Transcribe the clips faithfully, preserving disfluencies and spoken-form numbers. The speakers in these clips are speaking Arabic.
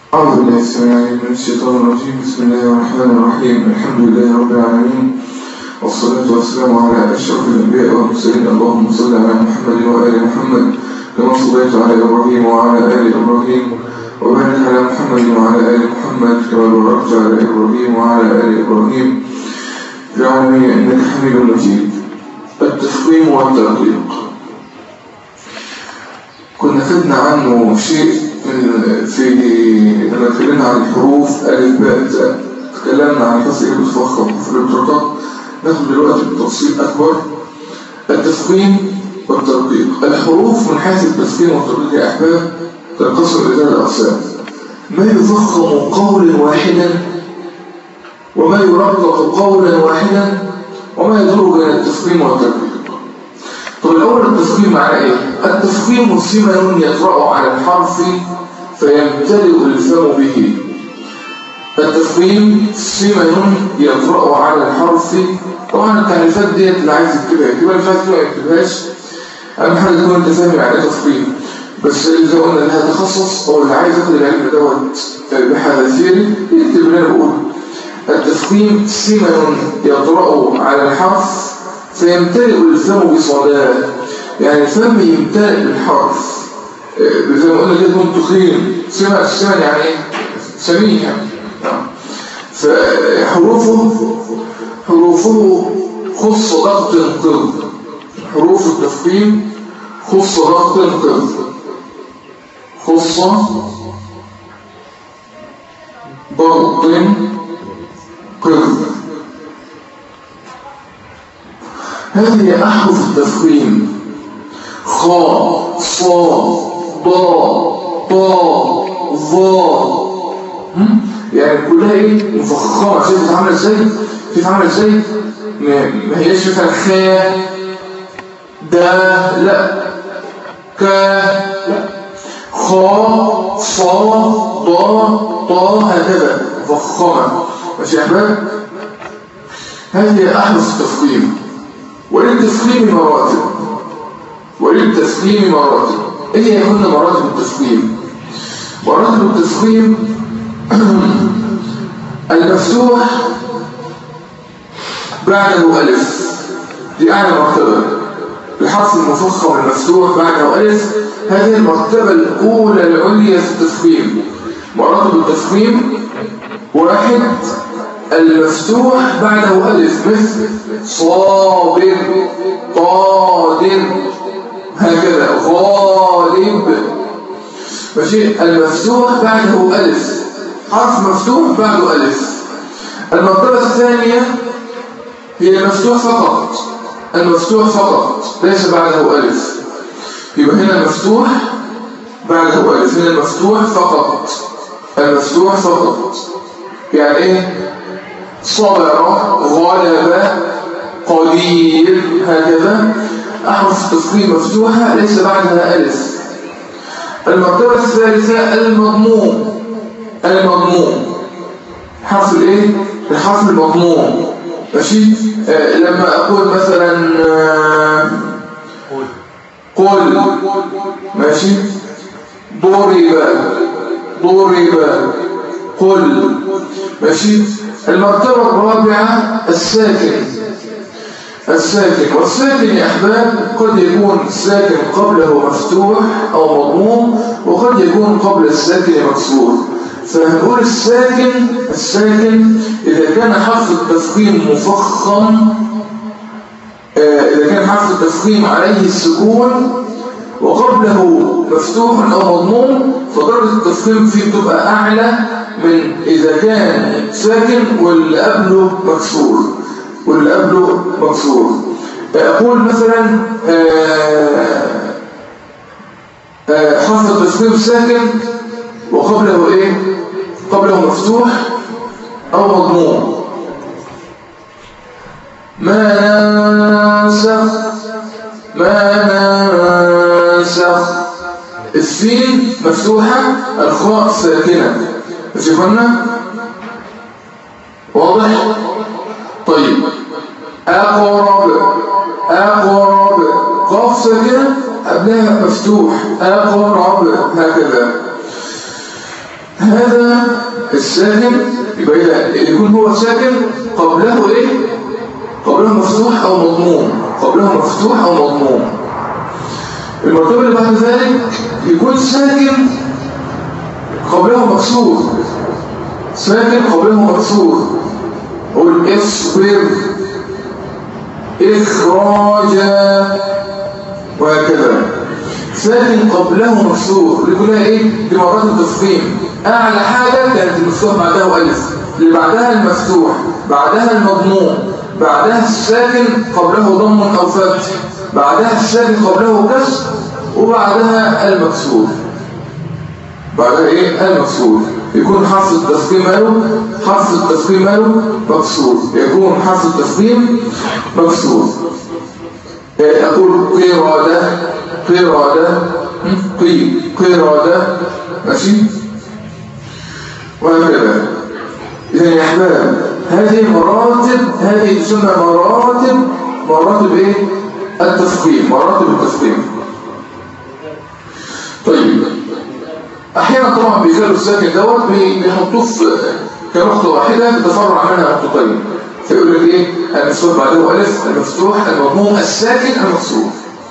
أعوذ بالله السميع العليم من الشيطان الرجيم. بسم الله الرحمن الرحيم. الحمد لله رب العالمين، والصلاة والسلام على أشرف الأنبياء والمرسلين. اللهم صل على محمد وآل محمد كما صليت على إبراهيم وعلى آل إبراهيم، وبارك على محمد وعلى آل محمد كما باركت على إبراهيم وعلى آل إبراهيم في العالمين إنك حميد مجيد. التفخيم والتدقيق كنا خدنا عنه شيء في لما اتكلمنا عن الحروف ألف باء تاء، تكلمنا عن فصل ايه بتفخم في الارتقاء. ناخد دلوقتي بتفصيل أكبر التفخيم والتدقيق. الحروف من حيث التفخيم والتدقيق يا أحباب تنقسم إلى الأقسام: ما يفخم قولا واحدا، وما يرقق قولا واحدا، وما يدور بين التفخيم والتدقيق. طب الأول التفخيم معناه إيه؟ التفخيم سمن يطرأ على الحرف فيمتلئ الفم به. التفخيم سمن يطرأ على الحرف. طبعا التعريفات ديت اللي عايز يكتبها يكتبها، اللي مش عايز يكتبها ما يكتبهاش. أهم حاجة تكون أنت فاهم يعني إيه تفخيم. بس اللي زي ما قلنا اللي هيتخصص أو اللي عايز ياخد العلم دوت بحذافيره يكتب اللي أنا بقوله. التفخيم سمن يطرأ على الحرف فيمتلئ الفم بصداه، يعني الفم يمتلئ بالحرف. زي ما قلنا كده يكون تخين. سمن السمن يعني ايه؟ سمين يعني. فحروفه حروفه خص ضغط قض. حروف التفخيم خص ضغط قض. خص ضغط قض. هذه أحرف التفخيم: خاء صاد ضاء طاء ظاء. يعني كلها ايه؟ مفخمه. شايف بتتعمل ازاي؟ شايف عامله ازاي؟ ما هياش مثلا خاء دا، لا كا، لا خاء صاد ضاء طاء، هكذا مفخمه. ماشي يا احباب؟ هذه أحرف التفخيم. وللتفخيم مراتب وللتفخيم مراتب ايه هي كنا مراتب التفخيم؟ مراتب التفخيم المفتوح بعده ألف، دي أعلى مرتبة. الحرف المفخم المفتوح بعده ألف، هذه المرتبة الأولى العليا في التفخيم. مراتب التفخيم: واحد، المفتوح بعده ألف، مثل صابر قادر، هكذا غالب. ماشي؟ المفتوح بعده ألف، حرف مفتوح بعده ألف. المرتبة الثانية هي المفتوح فقط، المفتوح فقط ليس بعده ألف. يبقى هنا مفتوح بعده ألف، هنا المفتوح فقط، المفتوح فقط. يعني ايه؟ صبر غلب قدير، هكذا أحرف التفخيم مفتوحة ليس بعدها ألف. المرتبة الثالثة المضموم. المضموم حرف الايه؟ الحرف المضموم. ماشي؟ آه لما أقول مثلا آه قل، ماشي؟ ضرب ضرب قل، ماشي؟ المرتبة الرابعة الساكن. الساكن والساكن يا أحباب قد يكون الساكن قبله مفتوح أو مضموم، وقد يكون قبل الساكن مكسور. فهنقول الساكن الساكن إذا كان حرف التفخيم مفخم، آه إذا كان حرف التفخيم عليه السكون وقبله مفتوح أو مضموم، فدرجة التفخيم فيه تبقى أعلى من إذا كان ساكن واللي قبله مكسور واللي قبله مكسور. أقول مثلا آه آه حرف التفخيم ساكن وقبله إيه؟ قبله مفتوح أو مضموم. ما ننسخ ما ننسخ. السين مفتوحة، الخاء ساكنة. ماشي قلنا؟ واضح؟ طيب أقرب أقرب قاف ساكنة قبلها مفتوح، أقرب، هكذا. هذا الساكن يبقى يكون هو ساكن قبله ايه؟ قبله مفتوح او مضموم، قبله مفتوح او مضموم. المرتبة اللي بعد ذلك يكون ساكن قبله مكسور، ساكن قبله مكسور. قول اصبر، اخراجا، وهكذا. ساكن قبله مكسور دي كلها ايه؟ دي مرات التفخيم. اعلى حاجه كانت المفتوح بعدها الف، اللي بعدها المفتوح، بعدها المضموم، بعدها الساكن قبله ضم او فتح، بعدها الساكن قبله كسر، وبعدها المكسور. بعدها ايه؟ المكسور. يكون حرف التفخيم ماله؟ حرف التفخيم ماله؟ مكسور. يكون حرف التفخيم مكسور. اقول قرادة، قرادة، قي، قرادة، ماشي؟ وهكذا. إذا يا أحباب هذه مراتب، هذه تسمى مراتب، مراتب إيه؟ التفخيم، مراتب التفخيم. طيب أحيانا طبعا بيخلوا الساكن دوت بيحطوه في كنقطة واحدة تتفرع منها نقطتين، فيقول لك إيه؟ المفتوح بعده ألف، المفتوح، المضموم، الساكن، المكسور.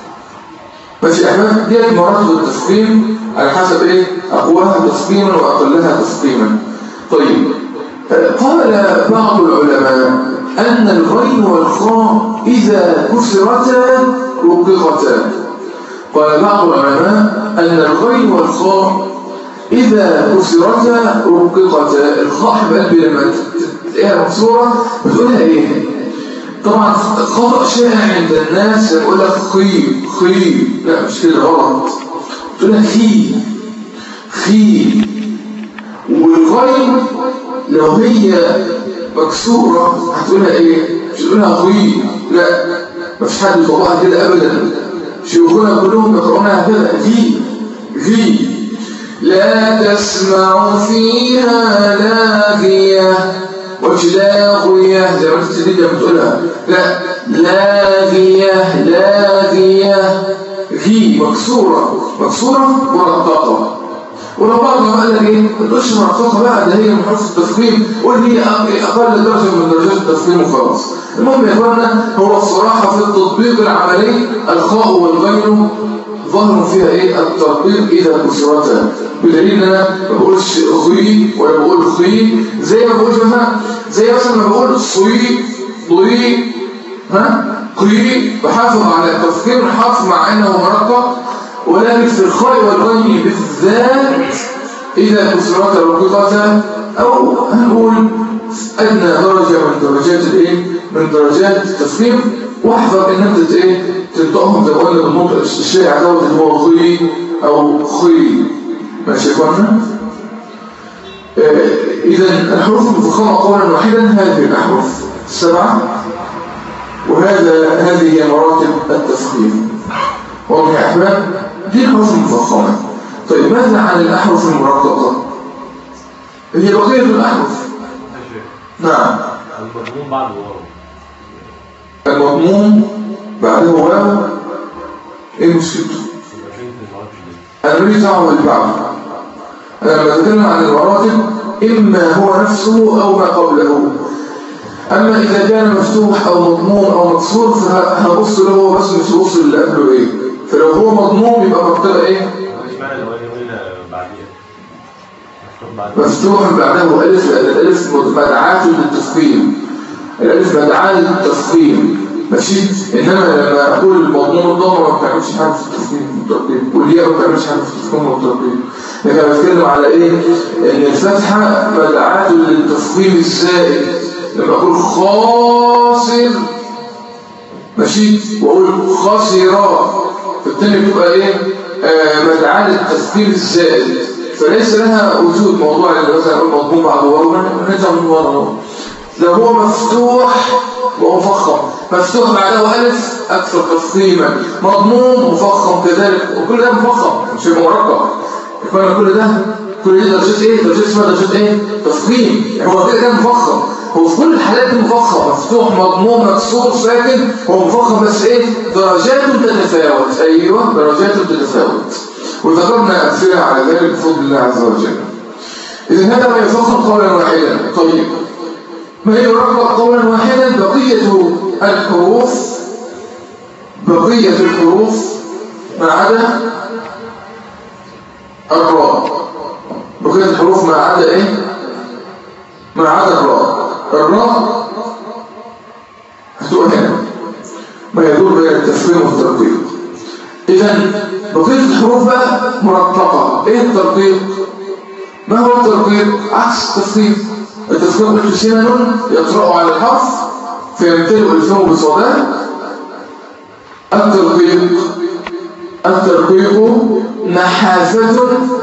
ماشي يا أحباب؟ دي مراتب التفخيم على حسب إيه؟ أقواها تفخيما وأقلها تفخيما. طيب قال بعض العلماء أن الغين والخاء إذا كسرتا رققتا. قال بعض العلماء أن الغين والخاء إذا كسرتا رققتا. الخاء حبقلبي لما تلاقيها مكسورة بتقولها إيه؟ طبعا خطأ شائع عند الناس يقول لك خي خي، لا مش كده، غلط. بتقولها خي خي. والغين لو هي مكسورة هتقولها ايه؟ مش هتقولها خي، لا مفيش حد يطبقها كده ابدا. شيوخنا كلهم يقرؤونها كده غي غي. لا تسمع فيها لاغية، وش لاغية زي ما انت تديد بتقولها، لا لاغية لاغية. غي مكسورة، مكسورة مرققة. ولو بعض ما قال لك ايه؟ ما تقولش مرققة بقى، ده هي من حروف التفخيم، قول هي اقل درجة من درجات التفخيم وخلاص. المهم يا اخوانا هو الصراحة في التطبيق العملي الخاء والغين ظهر فيها ايه؟ التطبيق اذا كسرتها، بدليل ان انا ما بقولش خي ولا بقول خي، زي ما بقول مثلا زي مثلا ما بقول صي ضي ها قي، بحافظ على التفخيم الحرف مع انه مرقق. ولكن في الخاء والغين بالذات اذا كسرتا رققتا، او هنقول ادنى درجه من درجات الايه؟ من درجات التفخيم. واحذر ان انت ايه؟ تنطقهم زي ما قلنا بالنطق الشائع دوت اللي هو غي او خي. ماشي يا اخوانا؟ اذا الحروف المفخمه قولا واحدا هذه الاحرف السبعه، وهذا هذه هي مراتب التفخيم. واضح يا احباب؟ دي الحروف المفخمه. طيب ماذا عن الاحرف المرققه؟ هي بقيه الاحرف. نعم. المضموم بعده واو. المضموم بعده واو، ايه مشكلته؟ انا ماليش دعوه باللي بعده. انا لما اتكلم عن المراتب اما هو نفسه او ما قبله. اما اذا كان مفتوح او مضموم او مكسور فهبص له هو بس، مش هبص اللي قبله ايه. فلو هو مضموم يبقى مرتبه ايه؟ مفتوح بعده الف، لان الالف مدعاه للتفخيم، الالف مدعاه للتفخيم. ماشي. انما لما اقول المضموم الضمه ما بتعملش حاجه في التفخيم والترقيق، والياء ما بتعملش حاجه في التفخيم والترقيق. لكن انا بتكلم على ايه؟ ان الفتحه مدعاه للتفخيم الزائد. لما اقول خاسر ماشي، واقول خاسرا، فالتاني بتبقى ايه؟ آه مدعاه للتفخيم الزائد، فليس لها وجود موضوع اللي مثلا اقول مضموم بعد واو نرجع من ورا. لو هو مفتوح ومفخم، مفتوح بعده ألف أكثر تفخيما، مضموم مفخم كذلك، وكل ده مفخم مش مرقق. يبقى كل ده كل ده درجات ايه؟ درجات اسمها درجات ايه؟ تفخيم. يعني هو كده كده مفخم، هو في كل الحالات دي مفخم، مفتوح مضموم مكسور ساكن، هو مفخم بس ايه؟ درجات تتفاوت. ايوه درجات تتفاوت. وذكرنا امثله على ذلك بفضل الله عز وجل. إذا هذا ما يفخم قولا واحدا. طيب ما يرقق قولا واحدا بقية الحروف بقية الحروف ما عدا الراء. بقية الحروف ما عدا ايه؟ ما عدا الراء. الراء هتبقى هنا ما يدور بين التفخيم والترقيق. إذن بقية الحروف بقى مرققة. ايه الترقيق؟ ما هو الترقيق؟ عكس التفخيم. التفخيم قلت سنن يطرأ على الحرف فيمتلئ الفم بصداه. الترقيق الترقيق نحافة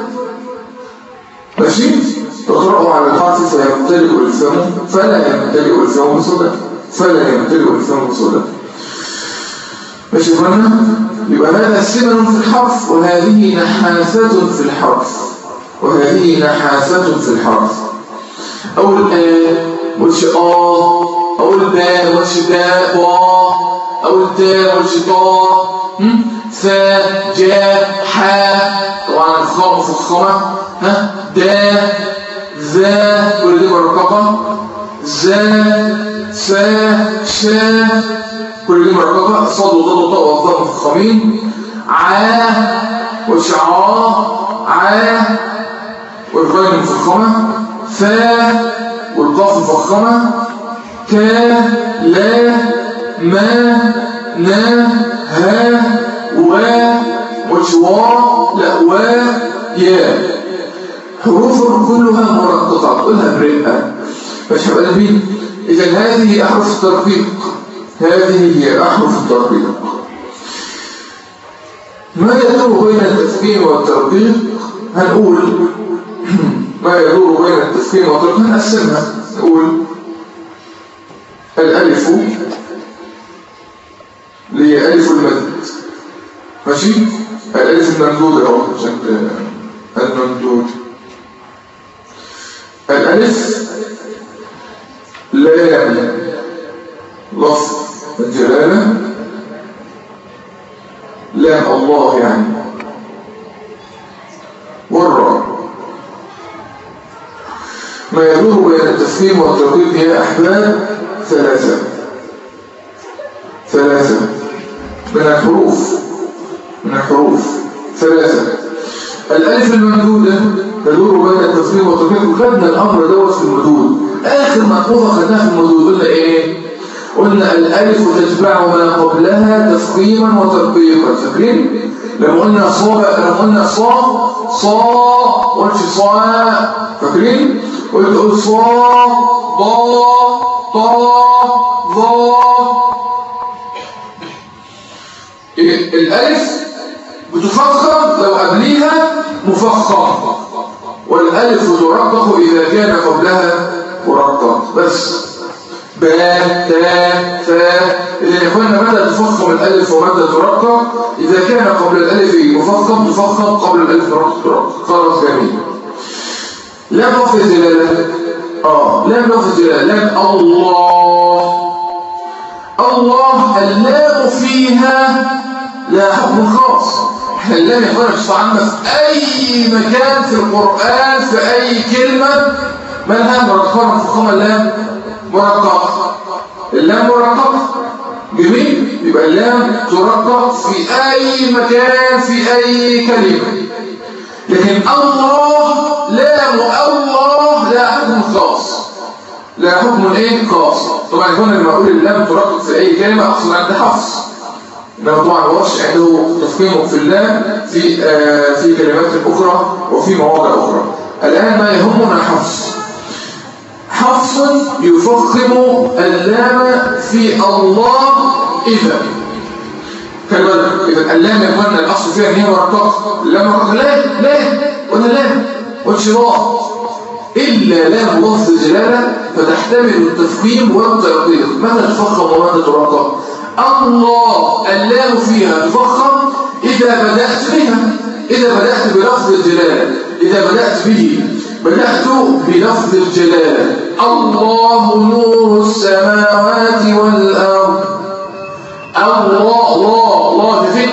ماشي تطرأ على الحرف فيمتلئ الفم فلا يمتلئ الفم بصداه فلا يمتلئ الفم بصداه. ماشي قلنا يبقى هذا سنن في الحرف وهذه نحافة في الحرف وهذه نحافة في الحرف. أول آ مش آ أول باء مش داء با أول تاء مش طا فا جاء حاء طبعا الخاء مفخمة ها دا ذا كل دي مرققة زا فا شا كل دي مرققة صاد وضاد وطاء وأفضاء مفخمين عا وشعا عا والغين مفخمة فا والقاف مفخمة كا لا ما نا ها وا وشوا لا وا يا حروف كلها مرققة قلها برئة مش هبقى نبين. إذن هذه أحرف الترقيق هذه هي أحرف الترقيق. ما يدور بين التفخيم والترقيق هنقول ما يدور بين التفخيم والترقيق هنقسمها نقول الألف اللي هي ألف المد ماشي الألف الممدودة أهو عشان الممدود. الألف لام لفظ الجلالة لام الله يعني والراء. ما يدور بين التفخيم والترقيق هي أحباب ثلاثة ثلاثة من الحروف من الحروف ثلاثة. الألف الممدودة تدور بين التفخيم والترقيق وخدنا الأمر دوت في المدود. آخر ملحوظة خدناها في المدود قلنا إيه؟ قلنا الألف تتبع ما قبلها تفخيما وترقيقا. فاكرين؟ لما قلنا صا لما قلنا صا صا قلت صا فاكرين؟ قلت قلت صا ضا طا ضا. الألف بتفخم لو قبليها مفخم والألف ترقق إذا كان قبلها مرقق بس. باء تاء ثاء. إذا قلنا متى تفخم الألف ومتى ترقق؟ إذا كان قبل الألف مفخم تفخم قبل الألف ترقق. خلاص جميل. لام لفظ الجلالة اه لام لفظ الجلالة لام الله. الله اللام فيها لا حكم خاص. احنا اللام يا اخوانا بتستعمل في اي مكان في القرآن في اي كلمة مالها مرققة مفخمة. اللام مرققة اللام مرققة جميل. يبقى اللام ترقق في اي مكان في اي كلمة. لكن الله لام الله لا حكم خاص لا حكم ايه خاص. طبعا هنا لما اقول اللام ترقق في اي كلمة اقصد عند حفص. انما طبعا ورش عنده تفخيمه في اللام في آه في كلمات اخرى وفي مواضع اخرى. الان ما يهمنا حفص. حفص يفخم اللام في الله اذا كلمه اذا اللام يقولنا الاصل فيها ان هي مرققه. اللام مرققه لا لا ولا لام وانشراح الا لام لفظ الجلاله فتحتمل التفخيم والترقيق. متى تفخم ومتى ترقق؟ الله اللام فيها تفخم إذا بدأت بها إذا بدأت بلفظ الجلالة. إذا بدأت به بدأت بلفظ الجلالة. الله نور السماوات والأرض. الله الله الله فين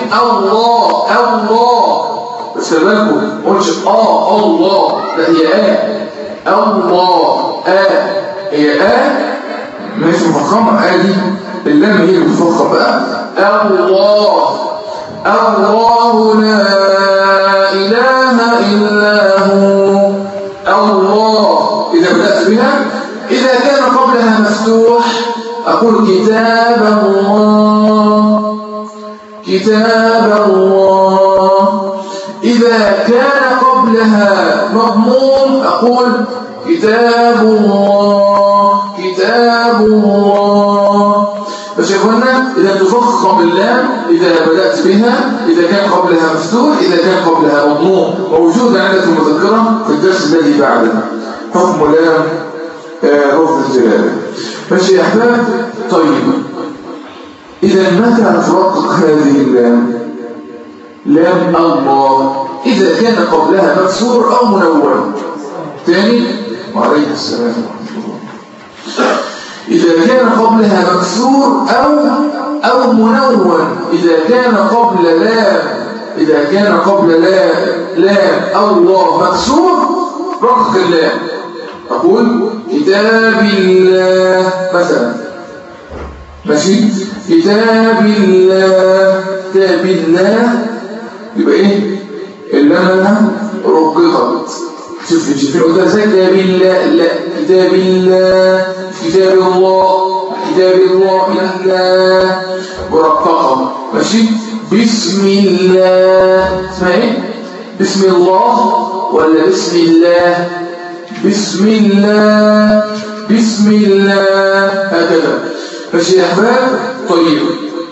الله الله بس بالكم قلش آه الله لا هي آه الله آ هي آ ماشي مفخمة آ دي اللام هي المفخمة بقى الله الله لا إله إلا هو الله. إذا بدأت بها إذا كان قبلها مفتوح أقول كتاب الله كتاب الله. إذا كان قبلها مضموم أقول كتاب الله كتاب الله. فشوفنا إذا تفخم اللام إذا بدأت بها إذا كان قبلها مفتوح إذا كان قبلها مضموم موجود عندك المذكرة في الدرس الذي بعده حكم لام رفض الجلالة. ماشي يا أحباب. طيب إذا متى نفرق هذه اللام لام الله إذا كان قبلها مكسور أو منون. ثاني وعليه السلام ورحمة الله. إذا كان قبلها مكسور أو أو منون إذا كان قبل لام إذا كان قبل لام لام الله مكسور رقق اللام أقول كتاب الله مثلا. ماشي كتاب الله كتاب الله يبقى إيه اللام رققت. شوف شوف قلت ازاي كتاب الله لا كتاب الله كتاب الله كتاب الله الله مرققه. ماشي بسم الله اسمها ايه بسم الله ولا بسم الله بسم الله بسم الله هكذا. ماشي يا احباب. طيب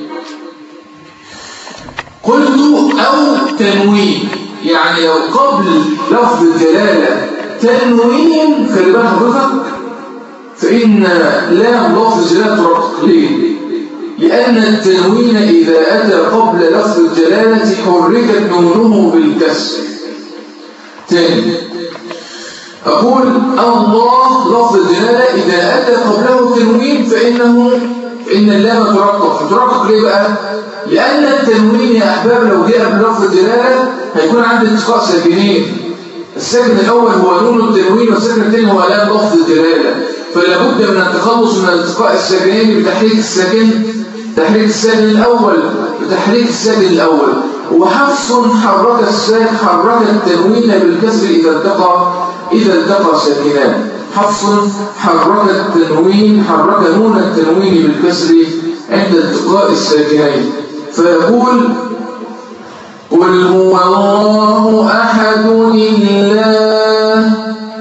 قلت او تنوين يعني لو قبل لفظ الجلالة تنوين خلي بالك حضرتك فإن لام لفظ الجلالة ترقق. ليه؟ لأن التنوين إذا أتى قبل لفظ الجلالة حركت نونه بالكسر. تاني أقول الله لفظ الجلالة إذا أتى قبله تنوين فإنه فإن اللام ترقق. ترقق ليه بقى؟ لأن التنوين يا أحباب لو جاء بلفظ الجلالة هيكون عندي التقاء ساكنين. الساكن الأول هو نون التنوين والساكن الثاني هو لام لفظ الجلالة. فلا بد من التخلص من التقاء الساكنين بتحريك الساكن تحريك الساكن الأول بتحريك الساكن الأول. وحفص حرك الساكن حرك التنوين بالكسر إذا التقى إذا التقى ساكنان. حفص حرك التنوين حرك نون التنوين بالكسر عند التقاء الساكنين فيقول قل هو الله أحد الله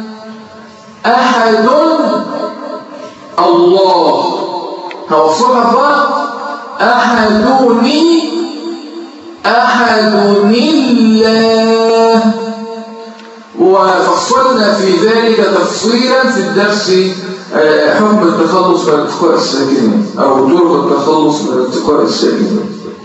أحد الله. هوصلها بقى أحدني أحدني الله. وفصلنا في ذلك تفصيلا في الدرس حكم التخلص من التقاء الساكنين أو طرق التخلص من التقاء الساكنين.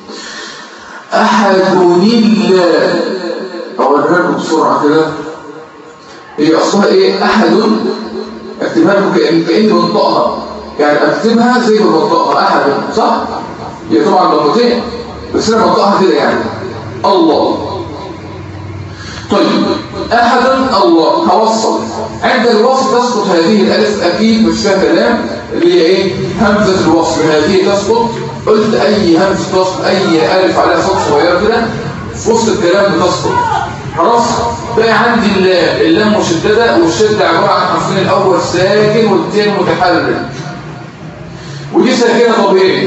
أحدني الله أولها لكم بسرعة كده هي أصلها إيه أحد أكتبها لكم كأن كأني بنطقها يعني أكتبها زي ما بنطقها أحد صح؟ هي طبعا ضمتين بس أنا بنطقها كده يعني الله. طيب أحد الله هوصل عند الوصل تسقط هذه الألف أكيد مش فيها كلام اللي هي إيه همزة الوصل هذه تسقط. قلت أي همزة وصل أي ألف عليها صوت صغير كده في وسط الكلام بتسقط خلاص. بقى عندي اللام اللام مشددة والشدة عبارة عن حرفين الأول ساكن والثاني متحرك ودي ساكنة طبيعي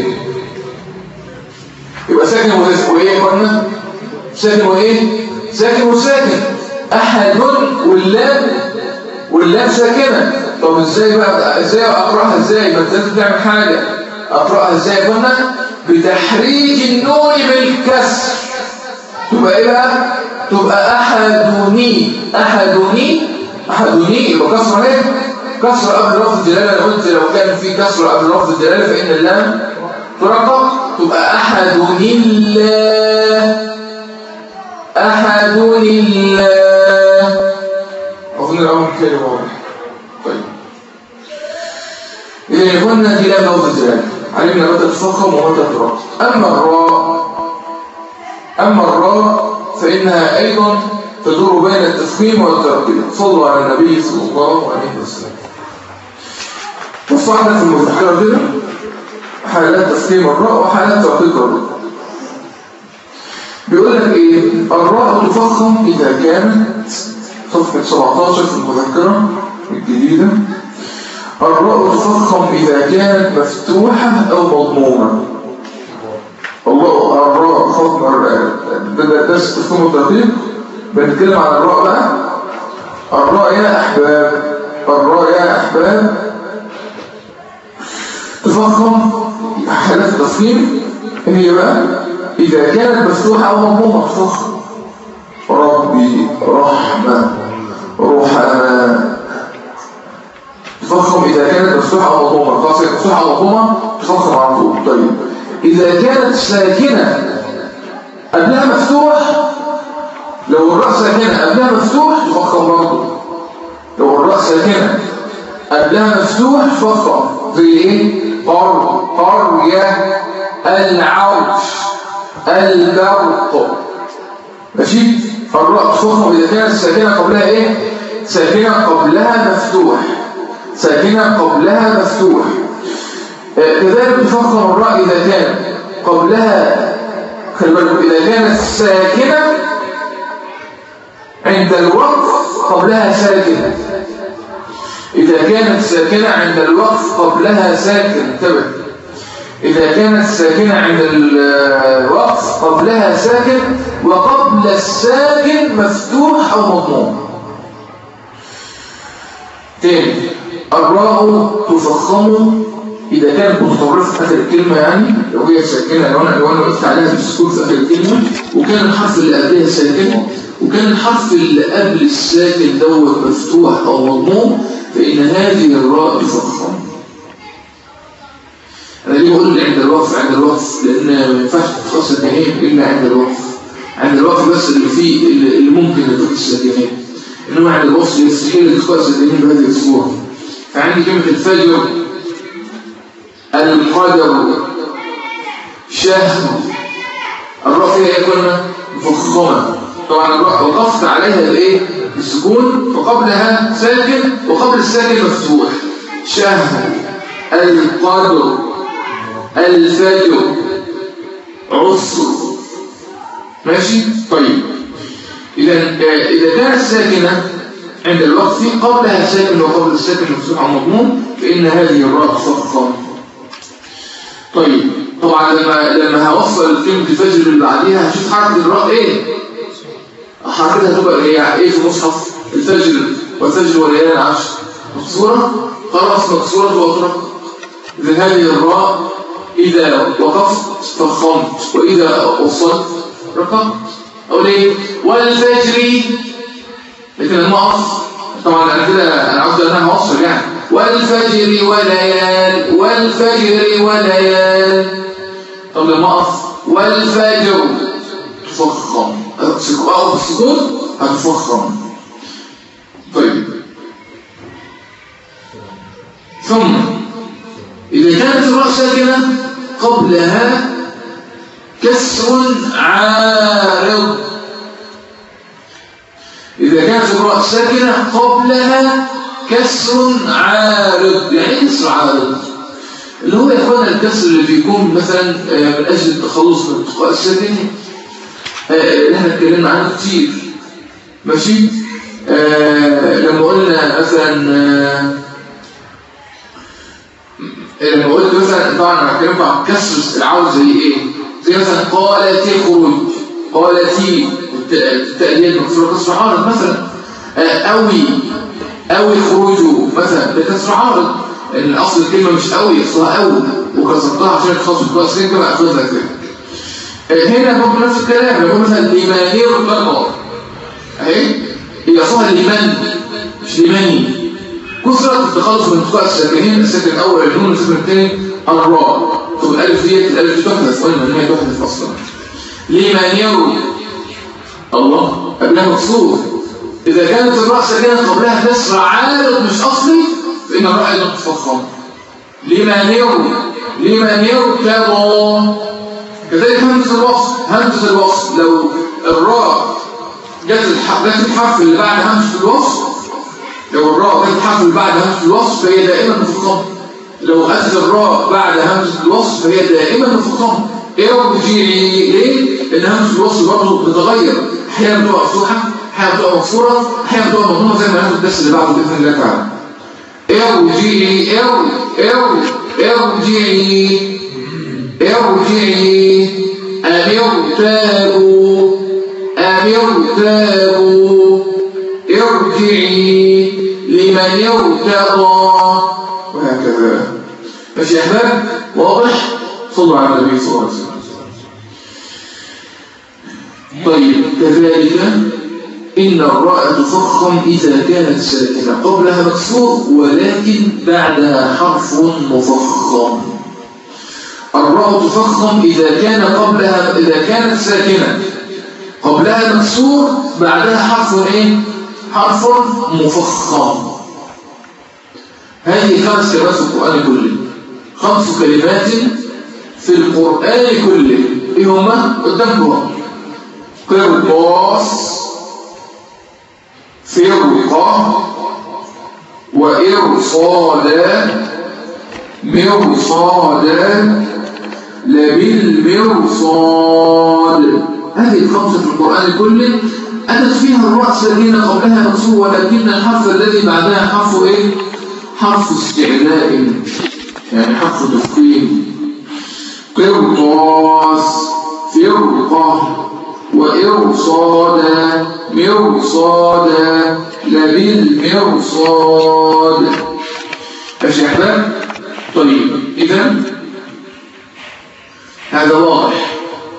يبقى ساكن وإيه يا قلنا ساكن وإيه ساكن وساكن. أحد واللام واللام ساكنة. طب ازاي بقى ازاي اقراها ازاي ما انت لازم تعمل حاجة اقراها ازاي قلنا بتحريك النون بالكسر تبقى ايه بقى تبقى أحدني أحدني أحدني يبقى كسر ايه كسر قبل لفظ الجلالة. انا قلت لو كان في كسر قبل لفظ الجلالة فإن اللام ترقق تبقى أحدني الله أحدني الله. أظن الأول كلمة واضح. طيب إذا قلنا دي لام لفظ الجلالة علمنا متى تفخم ومتى ترقق. أما الراء أما الراء فإنها أيضا تدور بين التفخيم والترقيق. صلوا على النبي صلى الله عليه وسلم. وصحنا في المذكرة كده حالات تفخيم الراء وحالات ترقيق الراء. بيقول لك ايه؟ الراء تفخم اذا كانت صفحة سبعتاشر في المذكرة الجديدة. الراء تفخم اذا كانت مفتوحة او مضمومة. الله الراء خطنا ده درس تفخيم الترقيق. بنتكلم عن الراء بقى. الراء يا احباب، الراء يا احباب تفخم حالات التفخيم هي بقى إذا كانت مفتوحة أو مضمومة تفخم. ربي، رحمة، رحمة تفخم إذا كانت مفتوحة أو مضمومة. خلاص مفتوحة أو مضمومة تفخم على طول. طيب إذا كانت ساكنة قبلها مفتوح، لو الراء ساكنة قبلها مفتوح تفخم برضه. لو الراء ساكنة قبلها مفتوح تفخم. زي إيه؟ قر، قرية، العرش، البرق. ماشي؟ الراء تفخم إذا كانت ساكنة قبلها إيه؟ ساكنة قبلها مفتوح. ساكنة قبلها مفتوح. آه كذلك تفخم الراء إذا كان قبلها، خلي بالكم، إذا كانت ساكنة عند الوقف قبلها ساكنة. إذا كانت ساكنة عند الوقف قبلها ساكن. انتبه. إذا كانت ساكنة عند الوقف قبلها ساكن وقبل الساكن مفتوح أو مضموم. تاني، الراء تفخم إذا كانت متطرفة في آخر الكلمة، يعني لو هي ساكنة، لو أنا لو أنا وقفت عليها بالسكون في آخر الكلمة وكان الحرف اللي قبلها ساكن وكان الحرف اللي قبل الساكن دوت مفتوح أو مضموم، فإن هذه الراء تفخم. أنا ليه بقول عند الوقف؟ عند الوقف لأن ما ينفعش تخصص الساكنين إلا عند الوقف. عند الوقف بس اللي فيه اللي ممكن يدخل الساكنين، إنما عند الوقف يستحيل يدخل الساكنين بهذه الصورة. فعندي كلمة الفجر، القدر، شهر، الراء فيها إيه كنا؟ مفخمة. طبعا الراء وقفت عليها بإيه؟ بالسكون، وقبلها ساكن وقبل الساكن مفتوح. شهر، القدر، الفجر، عصر. ماشي؟ طيب إذا إذا كانت ساكنة عند الوقف قبلها ساكن وقبل الساكن مفتوح أو مضموم، فإن هذه الراء تفخم. طيب طبعا لما لما هوصل كلمة الفجر اللي بعديها هشوف حركة الراء إيه؟ حركتها تبقى هي إيه في المصحف؟ الفجر والفجر وليالي عشر مكسورة، خلاص مكسورة وأطرق. إذا هذه الراء إذا وقفت فخمت وإذا وصلت رققت. أو ليه؟ والفجر، لكن لما أقف طبعا أنا كده أنا عاوز أنها أوصل يعني والفجر وليال، والفجر وليال. طب لما أقف والفجر تفخم، أقف السكون هتفخم. طيب ثم إذا كانت الراء ساكنة قبلها كسر عارض. إذا كانت الراء ساكنة قبلها كسر عارض. يعني ايه كسر عارض؟ اللي هو يا اخوانا الكسر اللي بيكون مثلا من أجل التخلص من التقاء الساكنين اللي احنا اتكلمنا عنه كتير. ماشي؟ آه لما قلنا مثلا آه لما قلت مثلا طبعا انا هتكلم عن كسر العاوز زي ايه؟ زي مثلا قالت خروج، قالتي التأدية مكسورة كسر عارض مثلا. أوي أوي خروجه مثلا بكسر عارض، لأن أصل الكلمة مش أوي، أصلها أو وكسرتها عشان تخلص الكسر سين كما أخذها كده. هنا برضه نفس الكلام، لما مثلا لمانير الأرض أهي هي أصلها لمن مش لماني، كسرت التخلص من انتقاء الساكنين، الساكن الأول النون والساكن الثاني الراء. طب الألف ديت الألف دي تحدث قلنا إن هي تحدث أصلا. لمانير الله قبلها مكسور. إذا كانت الراء ساكنة قبلها كسر عارض مش أصلي فإن الراء أيضا تفخم. لمانير، لمانير كذا. كذلك همزة الوصل، همزة الوصل لو الراء جت الحرف اللي بعد همزة الوصل، لو الراء جت الحرف اللي بعد همزة الوصل فهي دائما مفخمة. لو أتت الراء بعد همزة الوصل فهي دائما مفخمة. ارجعي ليه؟ لأن همزة الوصل برضه بتتغير، أحيانا بتبقى مفتوحة، أحيانا بتبقى مكسورة، أحيانا بتبقى مضمومة زي ما هناخد الدرس اللي بعده بإذن الله تعالى. ارجعي ارجعي ارجعي ارجعي أم ارتابوا أم ارتابوا ارجعي لمن ارتضى، وهكذا. ماشي يا أحباب؟ واضح؟ صلوا على النبي صلى الله عليه وسلم. طيب كذلك إن الراء تفخم إذا كانت ساكنة قبلها مكسور ولكن بعدها حرف مفخم. الراء تفخم إذا كان قبلها إذا كانت ساكنة قبلها مكسور بعدها حرف إيه؟ حرف مفخم. هذه خمس كلمات في القرآن كله، خمس كلمات في القرآن كله. إيه هما؟ قدامكم قرطاس، فرقة، وإرصادا، مرصادا، لبالمرصاد. هذه الخمسة في القرآن كله أتت فيها الراء ساكنة قبلها مكسور ولكن الحرف الذي بعدها حرف إيه؟ حرف استعلاء، يعني حرف تفخيم. قرطاس، فرقة، وإرصادا، مرصادا، لبالمرصاد. ماشي يا أحباب؟ طيب إذن هذا واضح.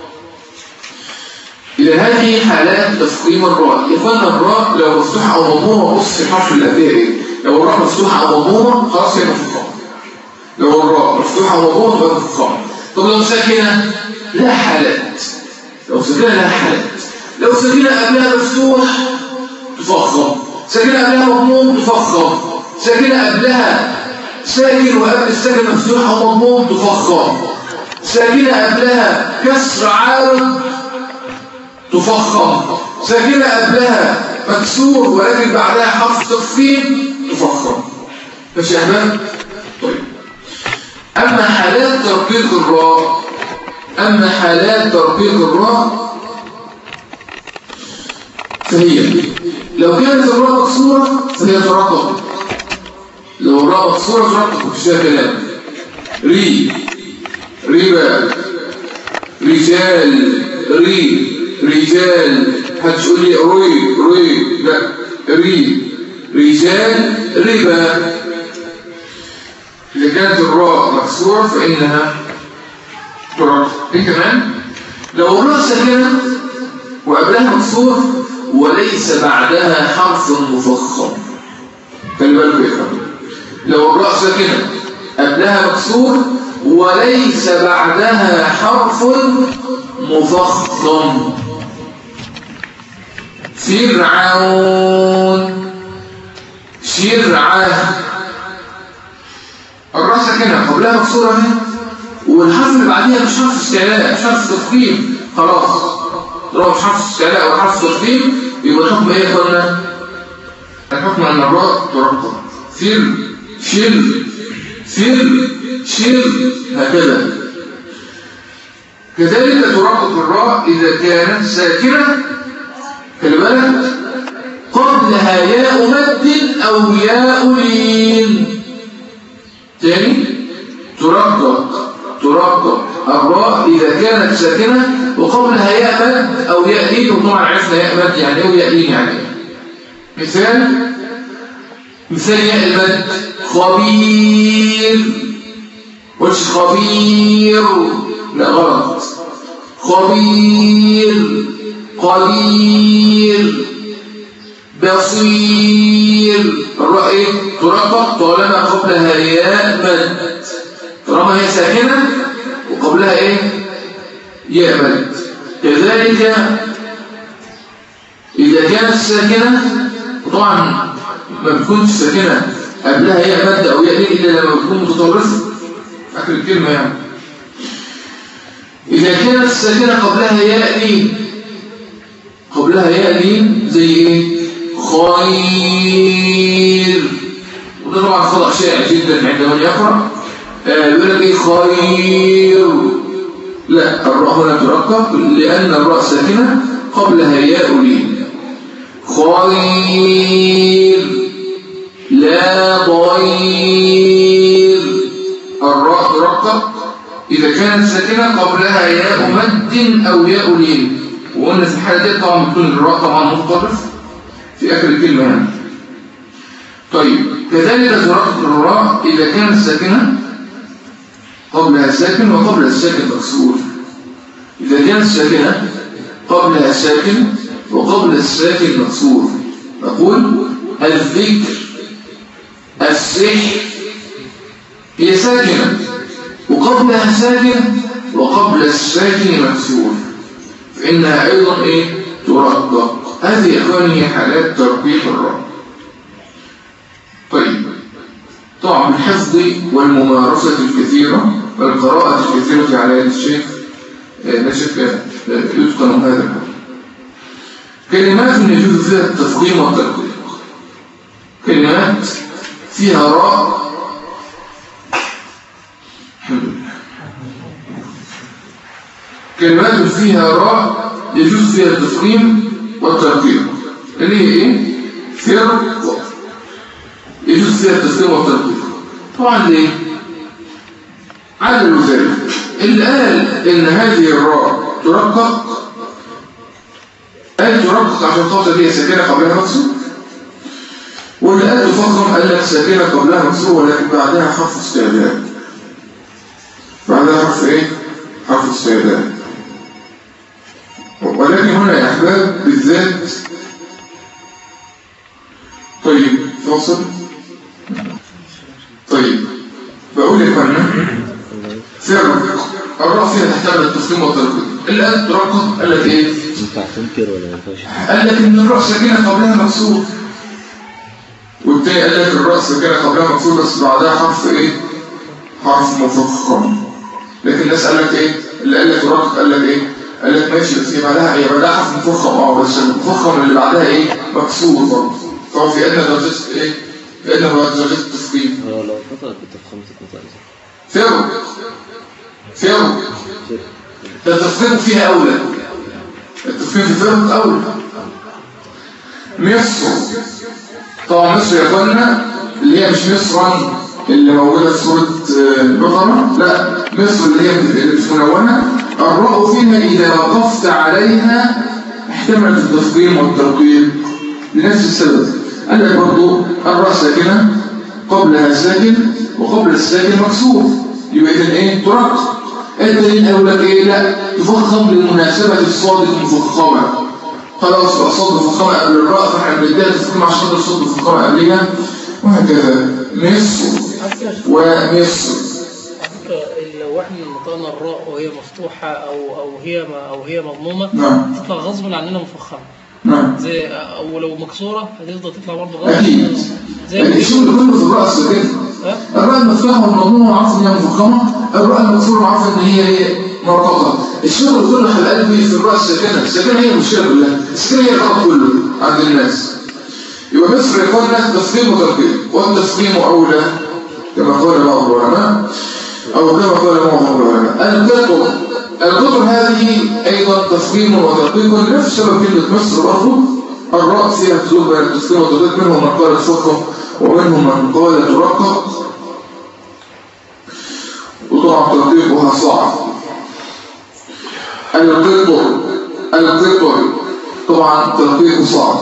إذا هذه حالات تفخيم الراء. يقولنا الراء لو مفتوحة أو مضمومة، بص في الحرف اللي فيها إيه؟ لو الراء مفتوحة أو مضمومة خلاص هي مفخمة. لو الراء مفتوحة أو مضمومة تبقى مفخمة. طب لو ساكنة لا حالات. لو ساكنة لا حالات. لو ساكنة قبلها مفتوح تفخم، ساكنة قبلها مضموم تفخم، ساكنة قبلها ساكن وقبل الساكن مفتوح أو مضموم تفخم، ساكنة قبلها كسر عارض تفخم، ساكنة قبلها مكسور ولكن بعدها حرف تفخيم تفخم. ماشي يا أحباب؟ طيب أما حالات ترقيق الراء أما حالات ترقيق الراء فهي لو كانت الراء مكسورة فهي ترقق. لو الراء مكسورة ترقق مفيش فيها كلام. ري، ربا، رجال، ري، رجال. هتقول لي روي، روي، لا، ري، رجال، ربا. إذا كانت الراء مكسورة فإنها ترقق. إيه كمان؟ لو الراء ساكنة وقبلها مكسور وليس بعدها حرف مفخم. خلي بالكم يا اخوان، لو الراء ساكنه قبلها مكسور وليس بعدها حرف مفخم. فرعون، شرعه. الراء ساكنه قبلها مكسوره اهي والحرف اللي بعديها مش حرف استعلاء، مش حرف تفخيم، خلاص لو مش حرف استعلاء او حرف تفخيم يبقى الحكم ايه يا اخوانا؟ الحكم ان الراء ترقق. فر، شر، فر، شر، هكذا. كذلك ترقق الراء اذا كانت ساكنه، خلي بالك، قبلها ياء مد او ياء لين. تاني ترقق ترقق الراء إذا كانت ساكنة وقبلها ياء مد أو ياء لين. وطبعا عرفنا ياء مد يعني إيه وياء لين يعني إيه. مثال مثال ياء المد خبير، مش خبير، لا غلط، خبير، قدير، بصير. الراء إيه؟ ترقق طالما قبلها ياء مد، طالما هي ساكنة وقبلها ايه؟ ياء مد. كذلك إذا كانت ساكنة، وطبعا ما بتكونش ساكنة قبلها ياء مد أو ياء لين إلا لما بتكون متطرفة، فاكر الكلمة يعني. إذا كانت ساكنة قبلها ياء لين قبلها ياء لين زي ايه؟ خير. وده طبعا خطأ شائع جدا عند من يقرأ بيقول لك ايه خير، لا، الراء هنا ترقق لأن الراء ساكنة قبلها ياء لين. خير لا ضير، الراء ترقق إذا كانت ساكنة قبلها ياء مد أو ياء لين. وقلنا في الحالة دي طبعا بتكون الراء طبعا متطرف في آخر الكلمة يعني. طيب كذلك ترقق الراء إذا كانت ساكنة قبلها ساكن وقبل الساكن مكسور. إذا كانت ساكنة قبلها ساكن وقبل الساكن مكسور نقول الذكر السحر، هي ساكنة وقبلها ساكن وقبل الساكن مكسور، فإنها أيضا إيه؟ ترقق. هذه يا إخواني هي حالات ترقيق الراء. طيب طبعا الحفظ والممارسة الكثيرة والقراءة الكثيرة على يد الشيخ لا شك يتقن هذا الحفظ. كلمات يجوز فيها التفخيم والترقيق، كلمات فيها راء كلمات فيها راء يجوز فيها التفخيم والترقيق، اللي هي ايه؟ فرق يجوز فيها التفخيم والترقيق. طبعا ليه؟ علل ذلك اللي قال ان هذه الراء ترقق، قال ترقق عشان خاطر هي ساكنه قبلها مكسور، واللي قال تفخم قال لك ساكنه قبلها مكسور ولكن بعدها حرف استعداد. بعدها حرف ايه؟ حرف استعداد. ولكن هنا يا احباب بالذات. طيب فاصل. طيب بقول لك انا فرق الراء فيها تحتمل التفخيم والترقيق. اللي قال ترقق قال لك ايه؟ ينفع تنكر ولا ما ينفعش؟ قال لك ان الراء ساكنه قبلها مكسور، والتاني قال لك الراء ساكنه قبلها مكسور بس بعدها حرف ايه؟ حرف مفخم. لكن الناس قال لك ايه؟ اللي قال لك ترقق قال لك ايه؟ قال لك ماشي بس هي بعدها ايه؟ بعدها حرف مفخم اه بس المفخم اللي بعدها ايه؟ مكسور برضه. طبعا في ادنى درجات ايه؟ في ادنى درجات التفخيم. اه لو قطعت التفخيم تتقطع فرق فرق ده التفخيم فيها أولى، التفخيم في فرق أولى. مصر طبعا مصر يا اخوانا اللي هي مش مصرا اللي موجودة في سورة البقرة، لا مصر اللي هي المنونة الراء فيها إذا وقفت عليها احتملت التفخيم والترقيق لنفس السبب. قال لك برضه الراء ساكنة قبلها ساكن وقبل الساكن مكسور، يبقى إذن إيه؟ ترقق. الدليل أقول لك إيه؟ لا تفخم للمناسبة الصاد المفخمة. خلاص الصاد مفخمة قبل الراء فاحنا بنديها تفخيم عشان خاطر الصاد مفخمة قبلها، وهكذا. مصر ومصر. لو احنا نطقنا الراء وهي مفتوحة أو أو هي أو هي مضمومة نعم تطلع غصب عننا مفخمة. نعم. زي أو لو مكسورة هتفضل تطلع برضه غصب. أكيد. زي الشغل كله في الرأس كده. الراء المفتوحة والمضمومة عارف إن هي مفخمة، الراء المكسورة عارف إن هي مرققة. الشغل كله في قلبي في الراء الساكنة، الساكنة هي المشكلة كلها، الساكنة هي الغلط كله عند الناس. يبقى مصر يقول الناس تفخيم وترقيق، والتفخيم أولى كما قال بعض العلماء أو كما قال بعض العلماء. القطر القطر هذه أيضا تفخيم وترقيق نفس سبب كلمة مصر برضه. الراء فيها تزول بين التفخيم والترقيق، منهم من قال تفخم ومنهم من قال ترقق، وطبعا ترقيقها صعب. القطر القطر طبعا ترقيقه صعب.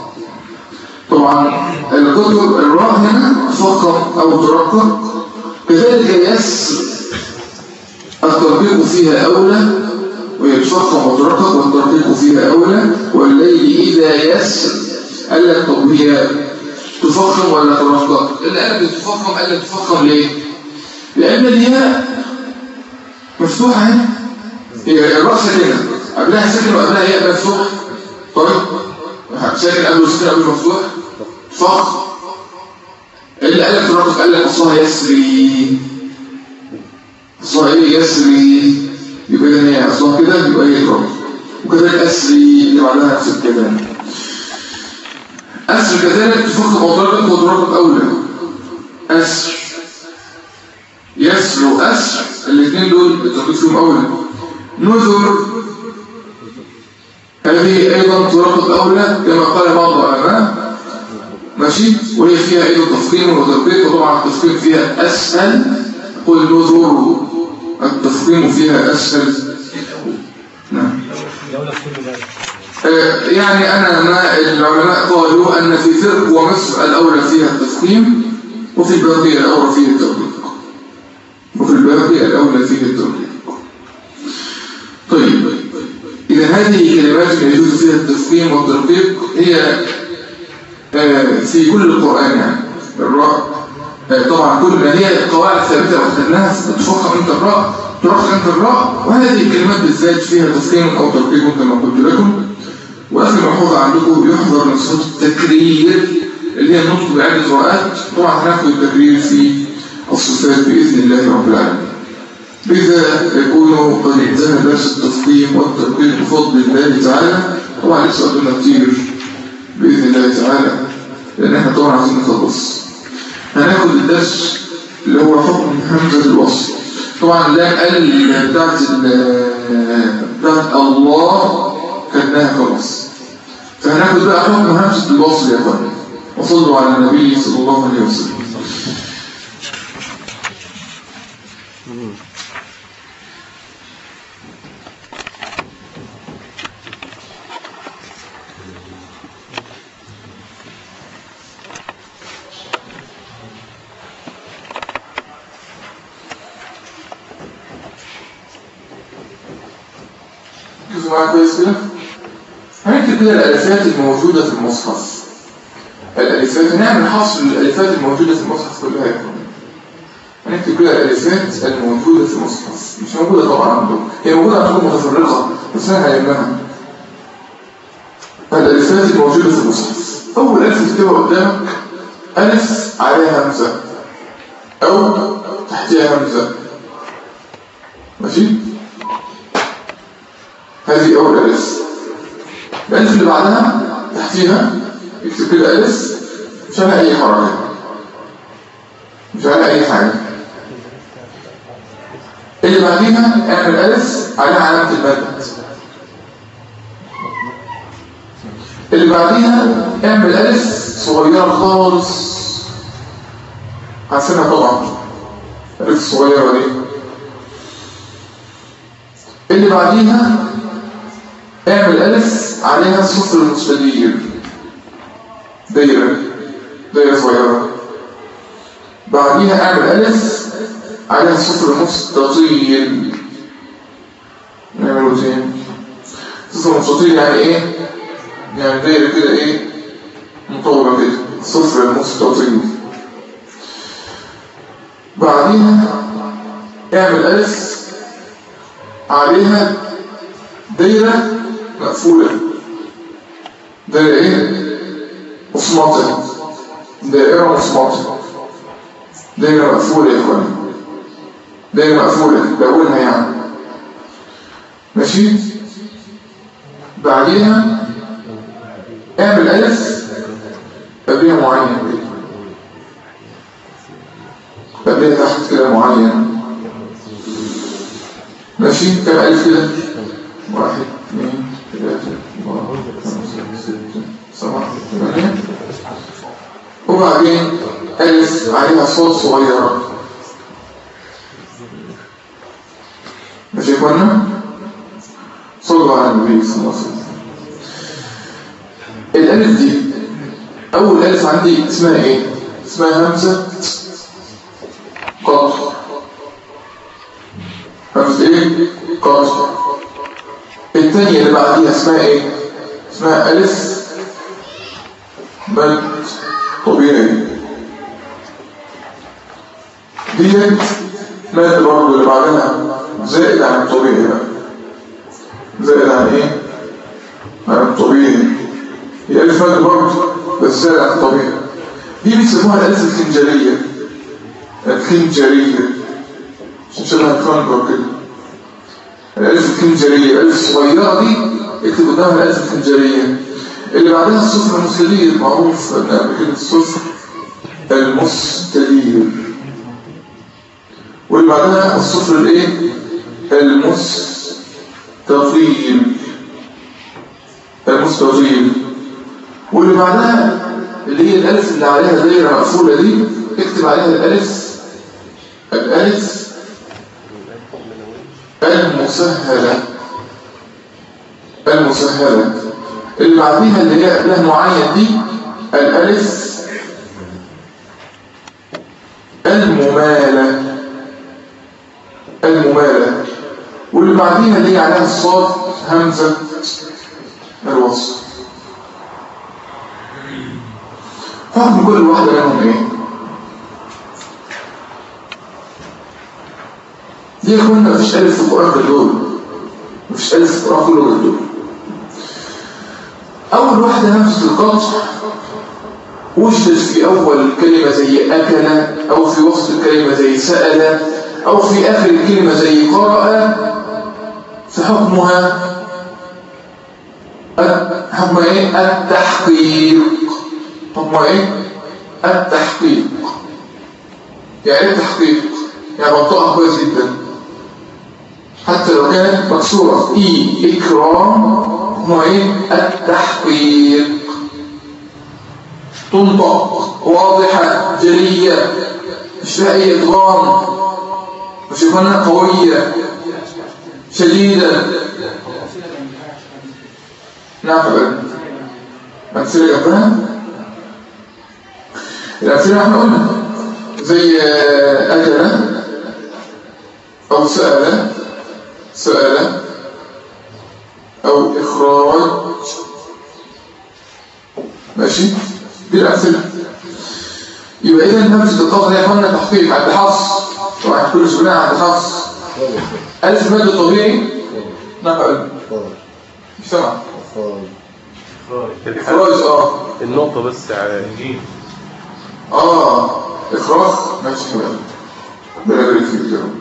طبعا القطر الراء هنا تفخم أو ترقق. كذلك يسر الترقيق فيها أولى، ويتفخم وترقق والترقيق فيها أولى. والليل إذا يسر قال لك طب هي تفخم ولا ترقق؟ اللي قال لك تفخم قال لك تفخم ليه؟ لأن الياء مفتوحة هنا، هي الراء ساكنة قبلها ساكن وقبلها ياء مفتوح. طيب ساكن قبل وساكن قبل مفتوح فخم. اللي قال لك ترقق قال لك أصلها يسري، أصلها إيه؟ يسري. يبقى إن هي أصلها كده يبقى هي ترقق. وكذلك أسري اللي بعدها نفس كذلك. أسر كذلك تفق مضربة وضربة أولى. أسر يسر وأسر الاثنين دول التوقيت فيهم أولى. نذر هذه أيضا ضربة أولى كما قال بعض العلماء، ماشي، وهي فيها أيضا تفخيم وتربيط، وطبعا التفخيم فيها أسهل. قل نذر التفخيم فيها أسهل. نعم. يعني أنا ما العلماء قالوا أن في فرق ومصر الأولى فيها التفخيم، وفي الباقي الأولى فيه الترقيق، وفي الباقي الأولى فيه الترقيق. طيب، إذا هذه كلمات يجوز فيها التفخيم والترقيق هي في كل القرآن، يعني الراء طبعا كل ما هي قواعد ثابتة وأخذناها تفخم أنت الراء ترقق أنت الراء، وهذه الكلمات بالذات فيها تفخيم أو ترقيق كما قلت لكم. وآخر ملحوظة عندكم يحضر من صفات التكرير اللي هي النطق بعدة رؤات. طبعا هناخد التكرير في الصفات بإذن الله رب العالمين. بذا يكون قد انتهى درس التفخيم والترقيق بفضل الله تعالى. طبعا لسه قدمنا كتير بإذن الله تعالى، لأن احنا طبعا عايزين نخلص. هناخد الدرس اللي هو حكم همزة الوصل. طبعا لا ال بتاعت بتاعت الله كأنها خلاص، فهناخد بقى حكم همزة الوصل يا اخواني. وصلوا على النبي صلى الله عليه وسلم. ركزوا معايا كويس كده. هنكتب كده الألفات الموجودة في المصحف. الألفات هنعمل حصر للألفات الموجودة في المصحف كلها يا اخواني. هنكتب كده الألفات الموجودة في المصحف. مش موجودة طبعا عندكم، هي موجودة عندكم متفرقة بس أنا هلمها. الألفات الموجودة في المصحف، أول ألف تكتبها قدامك ألف عليها همزة أو تحتها همزة، ماشي؟ هذه أول ألف. الألف اللي بعدها تحتيها اكتب كده ألف مش على أي حركة، مش على أي حاجة. اللي بعديها اعمل ألف عليها علامة المد. اللي بعديها اعمل ألف صغيرة خالص، عارفينها طبعا ألف صغيرة دي. اللي بعديها اعمل ألف عليها صفر مستدير، دايرة دايرة صغيرة. بعديها اعمل ألف عليها صفر مستطيل. نعمله تاني. صفر مستطيل يعني ايه؟ يعني دايرة كده ايه؟ مطولة كده، صفر مستطيل. بعديها اعمل ألف عليها دايرة مقفولة، دايرة ايه؟ مصمتة، دائرة مصمتة، دايرة مقفولة يا اخواني، دايرة مقفولة بقولها يعني، ماشي؟ بعديها اعمل ألف قبلها معين كده، قبلها تحت كده معين، ماشي؟ كم ألف كده؟ واحد اثنين ثلاثة أربعة خمسة ستة سبعة ثمانية. وبعدين ألف عليها صوت صغيرة، ماشي يا اخوانا؟ صلوا على النبي صلى الله عليه وسلم. الألف دي أول ألف عندي اسمها إيه؟ اسمها همزة قطع. همزة إيه؟ قطع. الثانية اللي بعديها اسمها إيه؟ اسمها ألف مد طبيعي. ديت مد برضه اللي بعدها زائد عن الطبيعي بقى. زائد عن إيه؟ عن الطبيعي. هي ألف مد برضه بس زائد عن الطبيعي. دي بيسموها الألف الخنجرية. الخنجرية عشان شبه الخنجر كده. الألف الخنجرية، الألف الصغيرة دي اكتب قدامها الألف الخنجرية. اللي بعدها الصفر المستدير، معروف ان قبل كده الصفر المستدير. واللي بعدها الصفر الايه؟ المستطيل، المستطيل. واللي بعدها اللي هي الالف اللي عليها دايره مقفوله دي، اكتب عليها الالف، الالف المسهله، المسهله. اللي بعديها اللي هي قبلها معين دي الالف المماله، المماله. واللي بعديها اللي هي عليها الصاد همزه الوصل. حكم كل واحده منهم ايه؟ ليه كنا مفيش الف في القران غير دول، مفيش الف في القران كله غير دول. اول واحده همزه القطع وجدت في اول كلمه زي اكل، او في وسط الكلمه زي سال، او في اخر الكلمه زي قرأ. في حكمها حكم ايه؟ التحقيق. حكم ايه؟ التحقيق. يعني ايه التحقيق؟ يعني بنطقها كويس جدا حتى لو كانت مكسوره. اي اكرام حكم ايه؟ التحقيق. تنطق واضحه جليه، مش فيها اي ادغام، مش يكونها قويه شديده. نعم. أمثلة جنبها، الأمثلة احنا قلنا زي أكل أو سأل، سأل أو إخراج. ماشي، دي الأمثلة. يبقى إذا همزة القطع هي قلنا تحقيق عند حفص، طبعا كل شغلها عند حفص. ألف مد طبيعي. نعم. مش سمع. إخراج. اه النقطة بس على جيم. اه إخراج. ماشي كمان. ربنا يبارك فيك يا رب.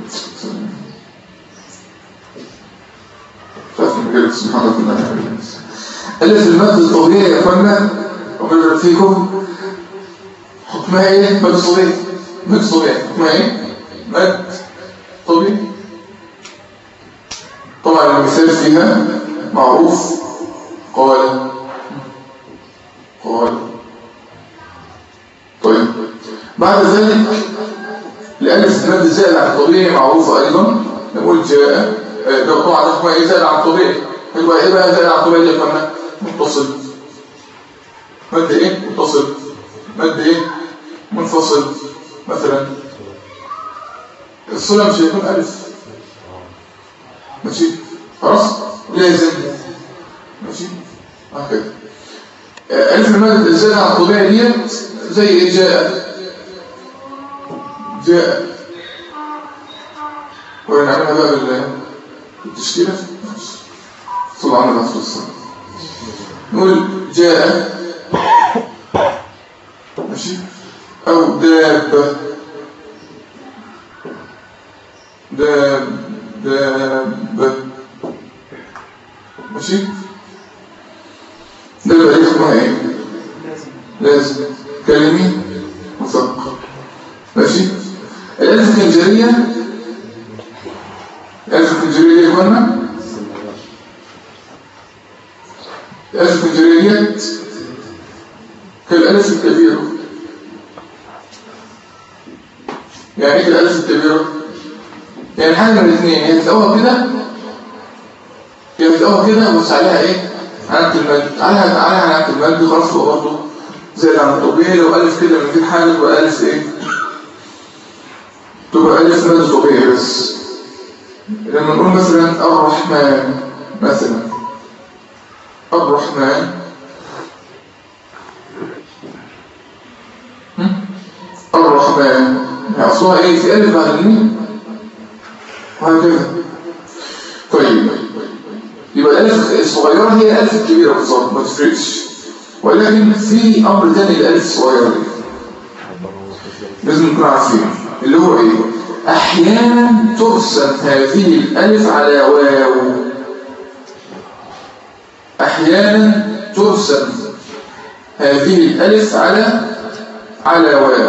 شايف مجالك سبحانه وتعالى. ألف المد الطبيعي يا اخوانا ربنا يبارك فيكم. حكمها ايه؟ مد طبيعي. مد طبيعي حكمها ايه؟ مد طبيعي. طبعا المثال فيها معروف. قال قال. طيب بعد ذلك الالف المد زائد عن الطبيعي معروفه ايضا. نقول جاء. ده طبعا حكمها ايه؟ زائد عن الطبيعي. يبقى ايه بقى زائد عن الطبيعي اللي قلنا؟ متصل. مد ايه؟ متصل. مد ايه؟ منفصل. مثلا الصله مش هيكون الف. ماشي خلاص، لازم. ماشي هكذا. ألف المد الزائد عن الطبيعي ديت زي جاء، جاء. ونعملها بقى بالتشكيلة. صلى على الرسول صلى الله عليه وسلم. نقول جاء. ماشي. أو دابة. داب دابة. ماشي. ده اللي بقى اسمها ايه؟ لازم. كلمي مثقل. ماشي. الالف الخنجريه، الالف الخنجريه دي قلنا الالف الخنجريه كالالف الكبيره. يعني ايه الالف الكبيره؟ يعني حاجه من الاثنين، هي تلاقوها كده، هي تلاقوها كده بس عليها ايه؟ علامة المد. عليها عليها علامة المد. خلاص هو برضه زي عن الطبيعي. لو ألف كده من غير حاجة تبقى ألف إيه؟ تبقى ألف مد طبيعي بس. لما نقول مثلا الرحمن، مثلا الرحمن، الرحمن يعني أصلها إيه؟ في ألف بعد الميم وهكذا. طيب يبقى الألف الصغيرة هي الألف الكبيرة بالظبط، ما تفرقش. ولكن في أمر ثاني للألف الصغيرة دي لازم نكون عارفين، اللي هو إيه؟ أحيانا ترسم هذه الألف على واو. أحيانا ترسم هذه الألف على على واو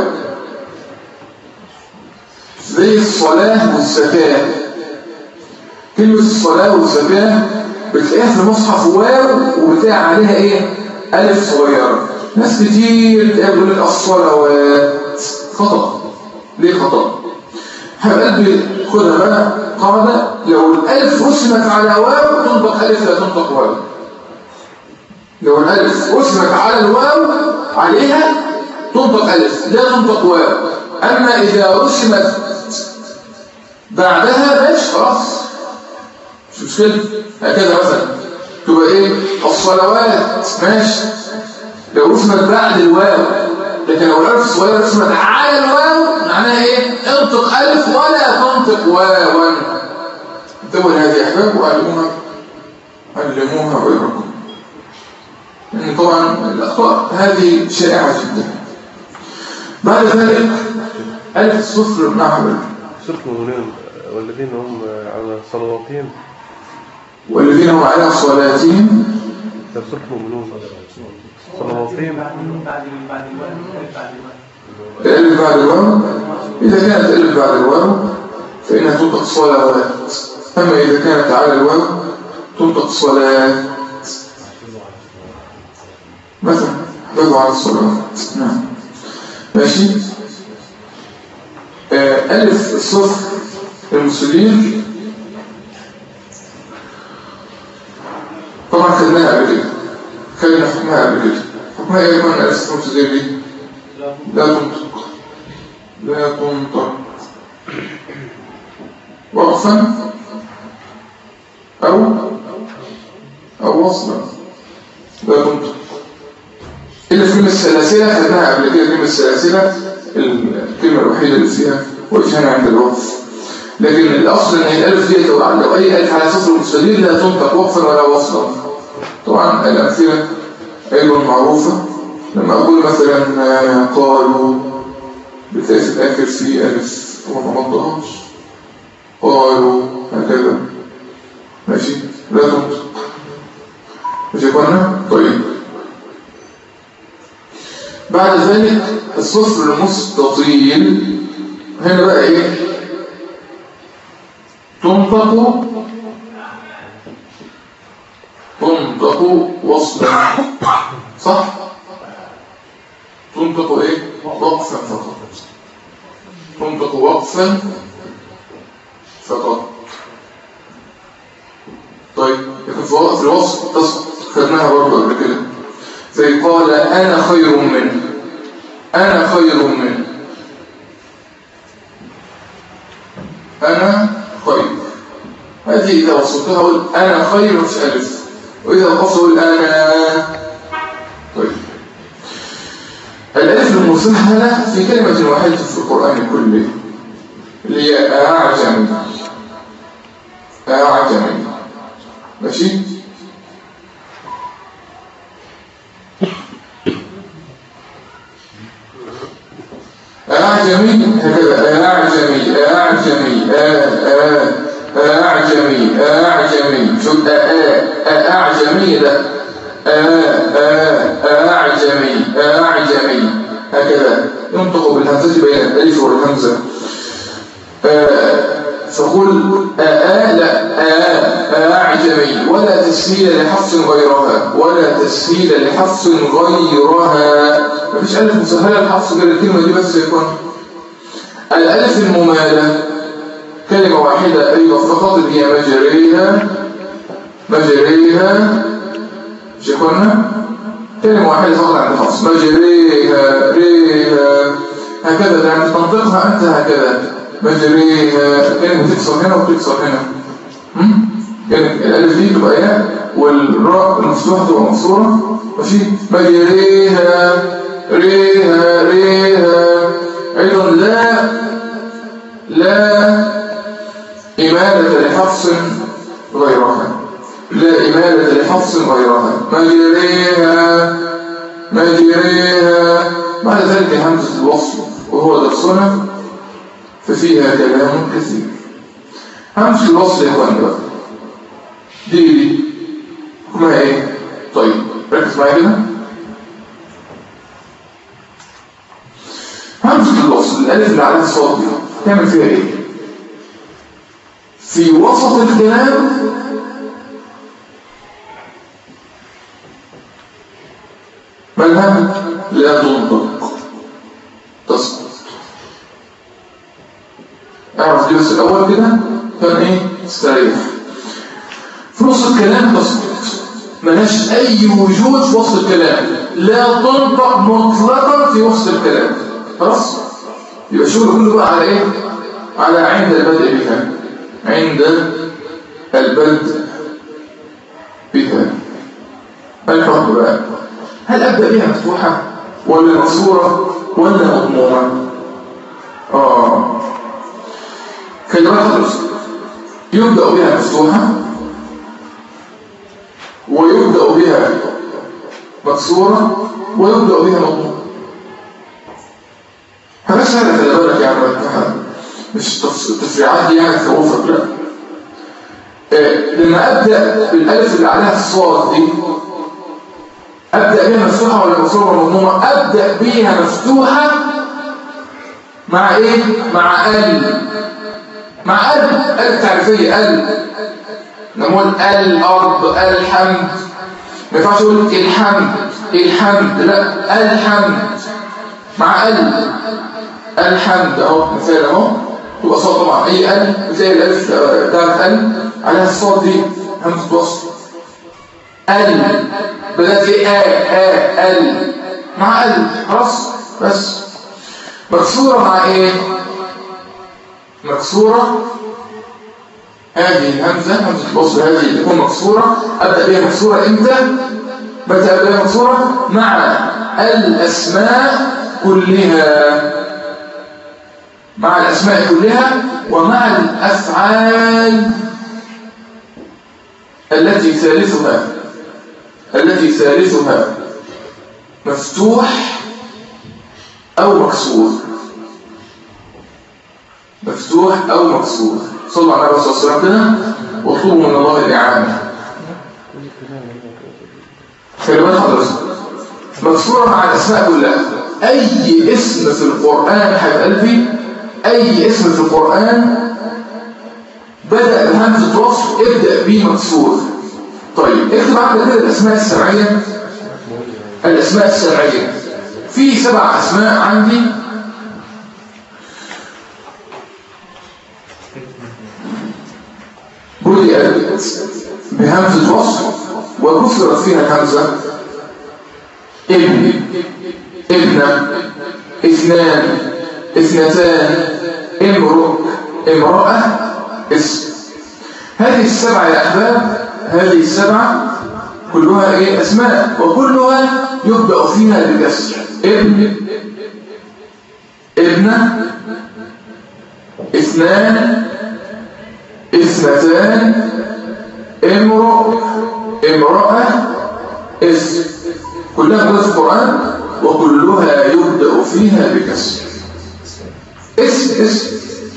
زي الصلاة والزكاة. كلمة الصلاة والزكاة بتلاقيها في المصحف واو وبتلاقي عليها ايه؟ ألف صغيرة. ناس كتير تقول لك الصلوات، خطأ. ليه خطأ؟ حبيب قلبي خدها بقى قاعدة، لو الألف رسمت على واو تنطق ألف لا تنطق واو. لو الألف رسمت على الواو عليها تنطق ألف لا تنطق واو. أما إذا رسمت بعدها ماشي خلاص مش مشكلة. هكذا مثلا تبقى ايه؟ الصلوات ماشي لو رسمت بعد الواو، لكن لو الألف الصغيرة رسمت على الواو معناها ايه؟ انطق ألف ولا تنطق واوا. انتبهوا لهذه يا أحباب وعلموها علموها غيركم. يعني طبعا الأخطاء هذه شائعة جدا. بعد ذلك ألف الصفر معبر صفر مؤمنين والذين هم على صلواتهم والذين هم على صلاتهم صفر مؤمنون صلواتهم الألف بعد الواو. إذا كانت الألف بعد الواو فإنها تنطق صلوات، أما إذا كانت على الواو تنطق صلاة. مثلا حفظوا على الصلاة. نعم ماشي. آه ألف الصفر المسلمين طبعا خدناها قبل كده، خدنا حكمها قبل كده. حكمها ايه يكون ألف الصفر المسلمين دي؟ لا تنطق لا تنطق وقفا أو أو وصلا لا تنطق. إلا في كلمة السلاسلة خدناها قبل كده. كلمة السلاسلة الكلمة الوحيدة اللي فيها وجهنا عند الوقف، لكن الأصل إن الألف دي لو أي ألف على صفر مستدير لا تنطق وقفا ولا وصلا. طبعا الأمثلة أيضا معروفة. لما أقول مثلا قالوا بتلاقي في الآخر في ألف وما منطقهاش، قالوا هكذا ماشي لا تنطق. ماشي قلنا؟ طيب بعد ذلك الصفر المستطيل هنا بقى ايه؟ تنطق تنطق وصلا صح؟ تنطق ايه؟ وقفا فقط. تنطق وقفا فقط. طيب لكن في وقف الوصف تسقط، خدناها برضه قبل كده. زي قال أنا خير منه، أنا خير منه، أنا خير. هذه إذا وصلتها أقول أنا خير مش ألف، وإذا وقفت أقول أنا. طيب الألف المسهلة في كلمة واحدة في القرآن كله اللي هي أعجمي. أعجمي ماشي. أعجمي هكذا أعجمي أعجمي أعجمي أعجمي شو أعجمي ده أعجمي أعجمي هكذا ينطق بالهمزة بين الألف والهمزة. فقل آآ لا أعجمي ولا تسهيل لحفص غيرها ولا تسهيل لحفص غيرها. مفيش ألف مسهلة لحفص غير الكلمة دي بس يكون. الألف الممالة كلمة واحدة أيضا فقط اللي هي مجريها مجريها مش يكوننا كلمة واحدة فقط عند حفص مجريها ريها هكذا. يعني تنطقها أنت هكذا مجريها. كلمة تكسر هنا وتكسر هنا. كلمة الألف دي تبقى ياء والراء المفتوحة تبقى مكسورة ماشي. مجريها ريها ريها. أيضا لا لا إمالة لحفص غيرها لا إمالة لحفص غيرها. مجريها مجريها. بعد ذلك همزة الوصل وهو درسنا ففيها كلام كثير. همزة الوصل يا اخوان بقى دي دي حكمها ايه؟ طيب ركز معايا كده. الالف اللي عليها الصاد دي تعمل فيها ايه؟ في وسط الكلام مالها لا تنطق تسقط. اعرف الجزء الاول كده كان ايه؟ استريح. في وسط الكلام تسقط، ملهاش اي وجود في وسط الكلام، لا تنطق مطلقا في وسط الكلام. خلاص؟ يبقى الشغل كله بقى على ايه؟ على عند البدء بها، عند البدء بها. الحكم بقى، هل ابدا بها مفتوحه ولا مكسوره ولا مضمومه؟ اه كلمات الرسل يبدا بها مفتوحه ويبدا بها مكسوره ويبدا بها مضمومه. هذا سهل خلي بالك يعني مش تفريعات دي يعني تخوفك، لا. إيه لما ابدا بالالف اللي عليها الصاد دي ابدا بيها مفتوحه ولا مكسوره ولا مضمومه؟ ابدا بيها مفتوحه مع ايه؟ مع ال مع ال ال تعريفيه. ال نقول الارض الحمد، ما ينفعش اقول الحمد الحمد، لا الحمد مع ال الحمد اهو مثال اهو تبقى صوت طبعا اي ال زي الالف بتاعت ال عليها الصوت دي همزه وصل. ال بدات ايه؟ ا ا ال مع ال خلاص. بس مكسوره مع ايه؟ مكسوره هذه الهمزه همزه الوصل هذه تكون مكسوره. ابدا بها مكسوره امتى؟ متى ابدا بها مكسوره؟ مع الاسماء كلها، مع الأسماء كلها ومع الأفعال التي ثالثها التي ثالثها مفتوح أو مكسور. مفتوح أو مكسور. صلوا على النبي صلى الله عليه وسلم واطلبوا من الله الإعانة. كلمات حضرتك مكسورة مع الأسماء كلها. أي اسم في القرآن حبيب قلبي، أي اسم في القرآن بدأ بهمزة وصف ابدأ بيه مكسور. طيب اكتب عندنا كده الأسماء السبعية. الأسماء السبعية في سبع أسماء عندي بدأت بهمزة وصف وكسرت فيها الهمزة. ابن، ابنة، اثنان، اثنتان، امرؤ، امرأة، اسم. هذه السبعة يا أحباب، هذه السبعة كلها ايه؟ أسماء، وكلها يبدأ فيها بكسر. ابن، ابنة، اثنان، اثنتان، امرؤ، امرأة، اسم. كلها موجودة في القرآن وكلها يبدأ فيها بكسر. اسم اسم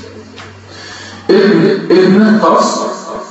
ابن، ابن خلاص.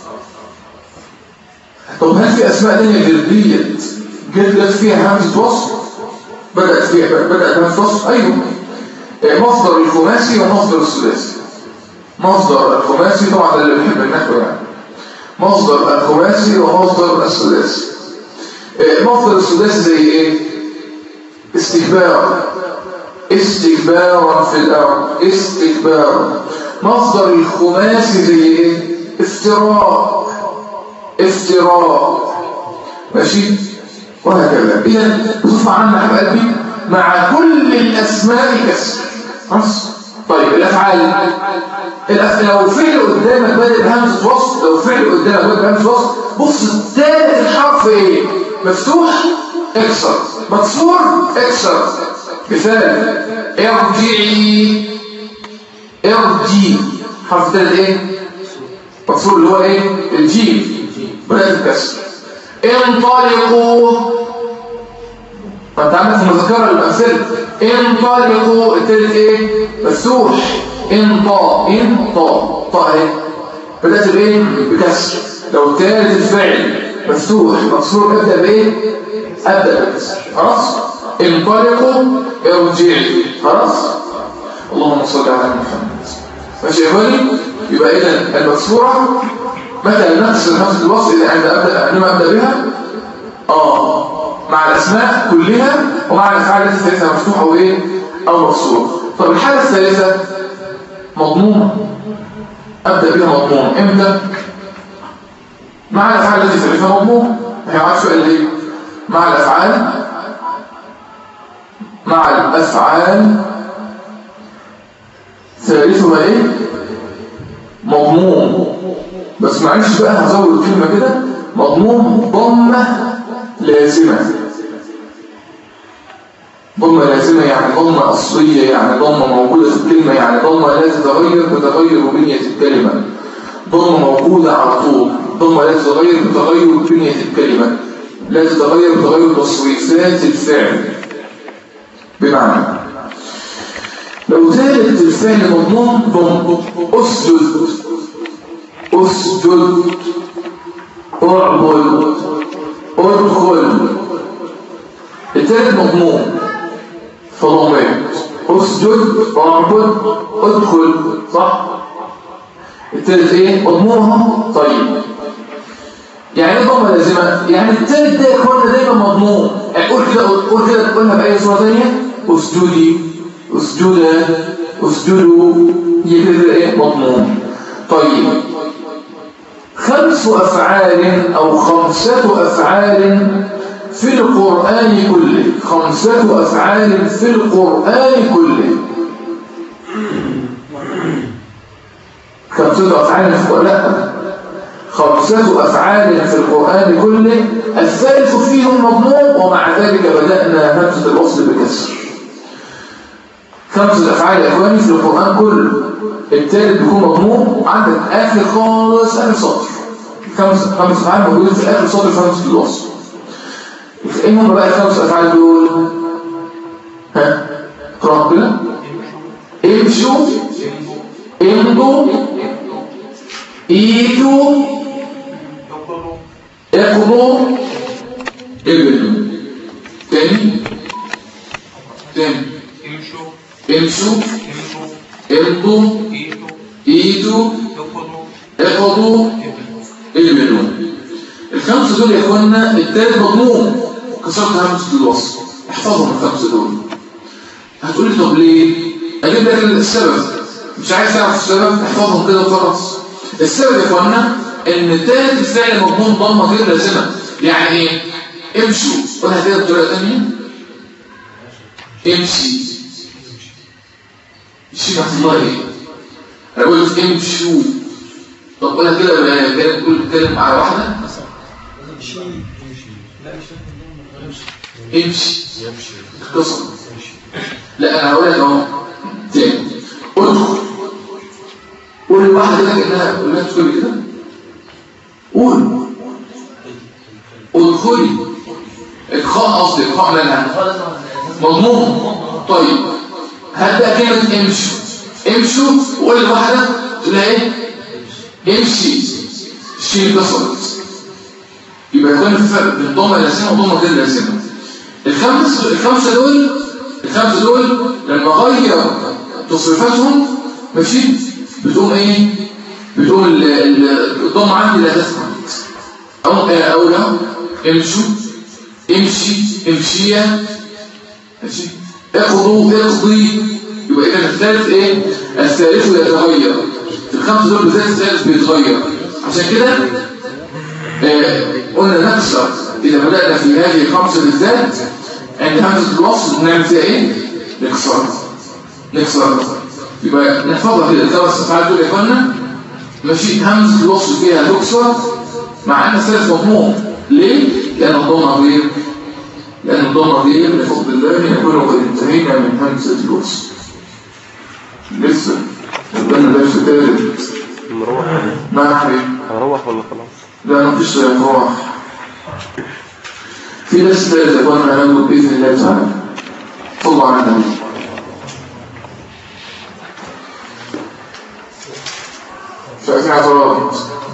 طب هل في أسماء تانية جلدية جلدت فيها همزة وصل؟ بدأت فيها بدأت همزة وصل؟ أيوه. مصدر الخماسي ومصدر الثلاثي. مصدر الخماسي طبعا اللي بيحب النحو يعني. مصدر الخماسي ومصدر الثلاثي. مصدر الثلاثي زي ايه؟ استكبار، استكبارا في الارض، استكبارا. مصدر الخماسي زي ايه؟ افتراء، افتراء. ماشي؟ وهكذا. اذا بصفة عامة يا قلبي مع كل الاسماء كسر. خلاص؟ طيب الافعال، الأف... لو فعل قدامك بدأ بهمزة وصل، لو فعل قدامك بدأ بهمزة وصل، بص الثالث الحرف ايه؟ مفتوح اكسر، مكسور اكسر. مثال ارجعي، ارجي، حرف الثالث ايه؟ مكسور اللي هو ايه؟ الجيم، بدأت بكسر. انطلقوا، فانت عندك في المذكرة الأمثلة انطلقوا الثالث ايه؟ مفتوح. انطا، انطا، طا ايه؟ بدأت بايه؟ بكسر. لو الثالث الفعل مفتوح مكسور ابدأ بايه؟ ابدأ بالكسر. خلاص؟ انطلقوا ارجعي. خلاص؟ اللهم صل على محمد. ماشي يا اخواني؟ يبقى اذا المكسوره متى نقص همزه الوصل اذا عند ابدا عندما ابدا بها اه مع الاسماء كلها ومع الافعال التي ثالثها مفتوحه او ايه او مكسوره. طب الحاله الثالثه مضموم، ابدا بها مضموم امتى؟ مع الافعال التي ثالثها مضموم. احنا عارف سؤال ليه؟ مع الافعال مع الافعال ثالثها ايه؟ مضموم. بس معلش بقى هزود كلمه كده، مضموم ضمه لازمه. ضمه لازمه يعني ضمه اصليه، يعني ضمه موجوده في الكلمه، يعني ضمه لا تتغير بتغير بنيه الكلمه. ضمه موجوده على طول، ضمه لا تتغير بتغير بنيه الكلمه، لا تتغير بتغير تصريفات الفعل. بمعنى لو زادت الفعل مضموم ضم اسجد اسجد اعبد ادخل، الثالث مضموم فضمات اسجد اعبد ادخل صح؟ الثالث ايه؟ مضمومها. طيب يعني ايه ضمه لازمه؟ يعني الثالث ده يكون دايما مضموم. يعني قول كده قول كده تقولها باي صوره ثانيه، اسجدي اسجدا اسجدوا، هي كده ايه؟ مضموم. طيب خمس افعال او خمسه افعال في القران كله، خمسه افعال في القران كله، خمسه افعال في القران لا خمسة أفعال في القرآن كله، الثالث فيهم مضموم ومع ذلك بدأنا همزة الوصل بكسر. خمسة أفعال يا إخواني في القرآن كله، الثالث بيكون مضموم عندك آخر خالص آخر سطر. خمس خمس أفعال موجودين في آخر سطر في همزة الوصل. إيه هم بقى الخمس أفعال دول؟ ها؟ اقرأ كده. امشوا امضوا ايتوا اقضوا ابنوا. تاني تاني امشوا امشوا امشوا امضوا ايتوا ايتوا اقضوا اقضوا ابنوا. الخمسه دول يا اخوانا التالت مضموم كسرت همزه الوصل. احفظهم الخمسه دول. هتقولي طب ليه؟ اجيب لك السبب. مش عايز تعرف السبب؟ احفظهم كده وخلاص. السبب يا اخوانا ان تالت الفعل مضمون ضمه غير لازمه. يعني ايه؟ امشوا قولها كده بطريقه ثانيه. امشي امشي معنى الله ايه؟ انا بقول لك امشوا. طب قولها كده كده تقول الكلمه على واحده. امشي امشي لا مش امشي يمشي اختصر. لا انا هقول لك اهو تاني. ادخل قول واحده كده كانها كلها تقول كده. قول ادخلي. ادخال قصدي ادخال لنا مضمون. طيب هات بقى كلمه امشوا. امشوا وقول واحده تقول ايه؟ امشي. الشيء كسرت. يبقى يكون الفرق بين ضمه لازمه وضمه غير لازمه. الخمس الخمسه دول الخمسه دول لما غير تصريفاتهم ماشي بتقوم ايه؟ بتقوم الضمه عندي لا تثبت. او او لا امشوا امشي امشيا ماشي اقضوا اقضي. يبقى اذا الثالث ايه؟ الثالث يتغير. الخمسه دول بالذات الثالث بيتغير. عشان كده آه قلنا نكسر اذا بدانا في هذه الخمسه بالذات عند همزه الوصل نعمل فيها ايه؟ نكسر نكسر. يبقى نحفظها كده الخمس افعال دول يا اخوانا ماشي همزه الوصل فيها تكسر مع ان الثالث مضموم. ليه؟ لان الضمه غير لان الضمه غير بفضل الله نكون قد انتهينا من همزه الوصل. لسه قدامنا درس ثالث. نروح ما نحن هنروح ولا خلاص؟ لا مفيش نروح. في درس ثالث يا اخوانا هنعمله باذن الله تعالى. صلوا على النبي. شايفين اعتراض؟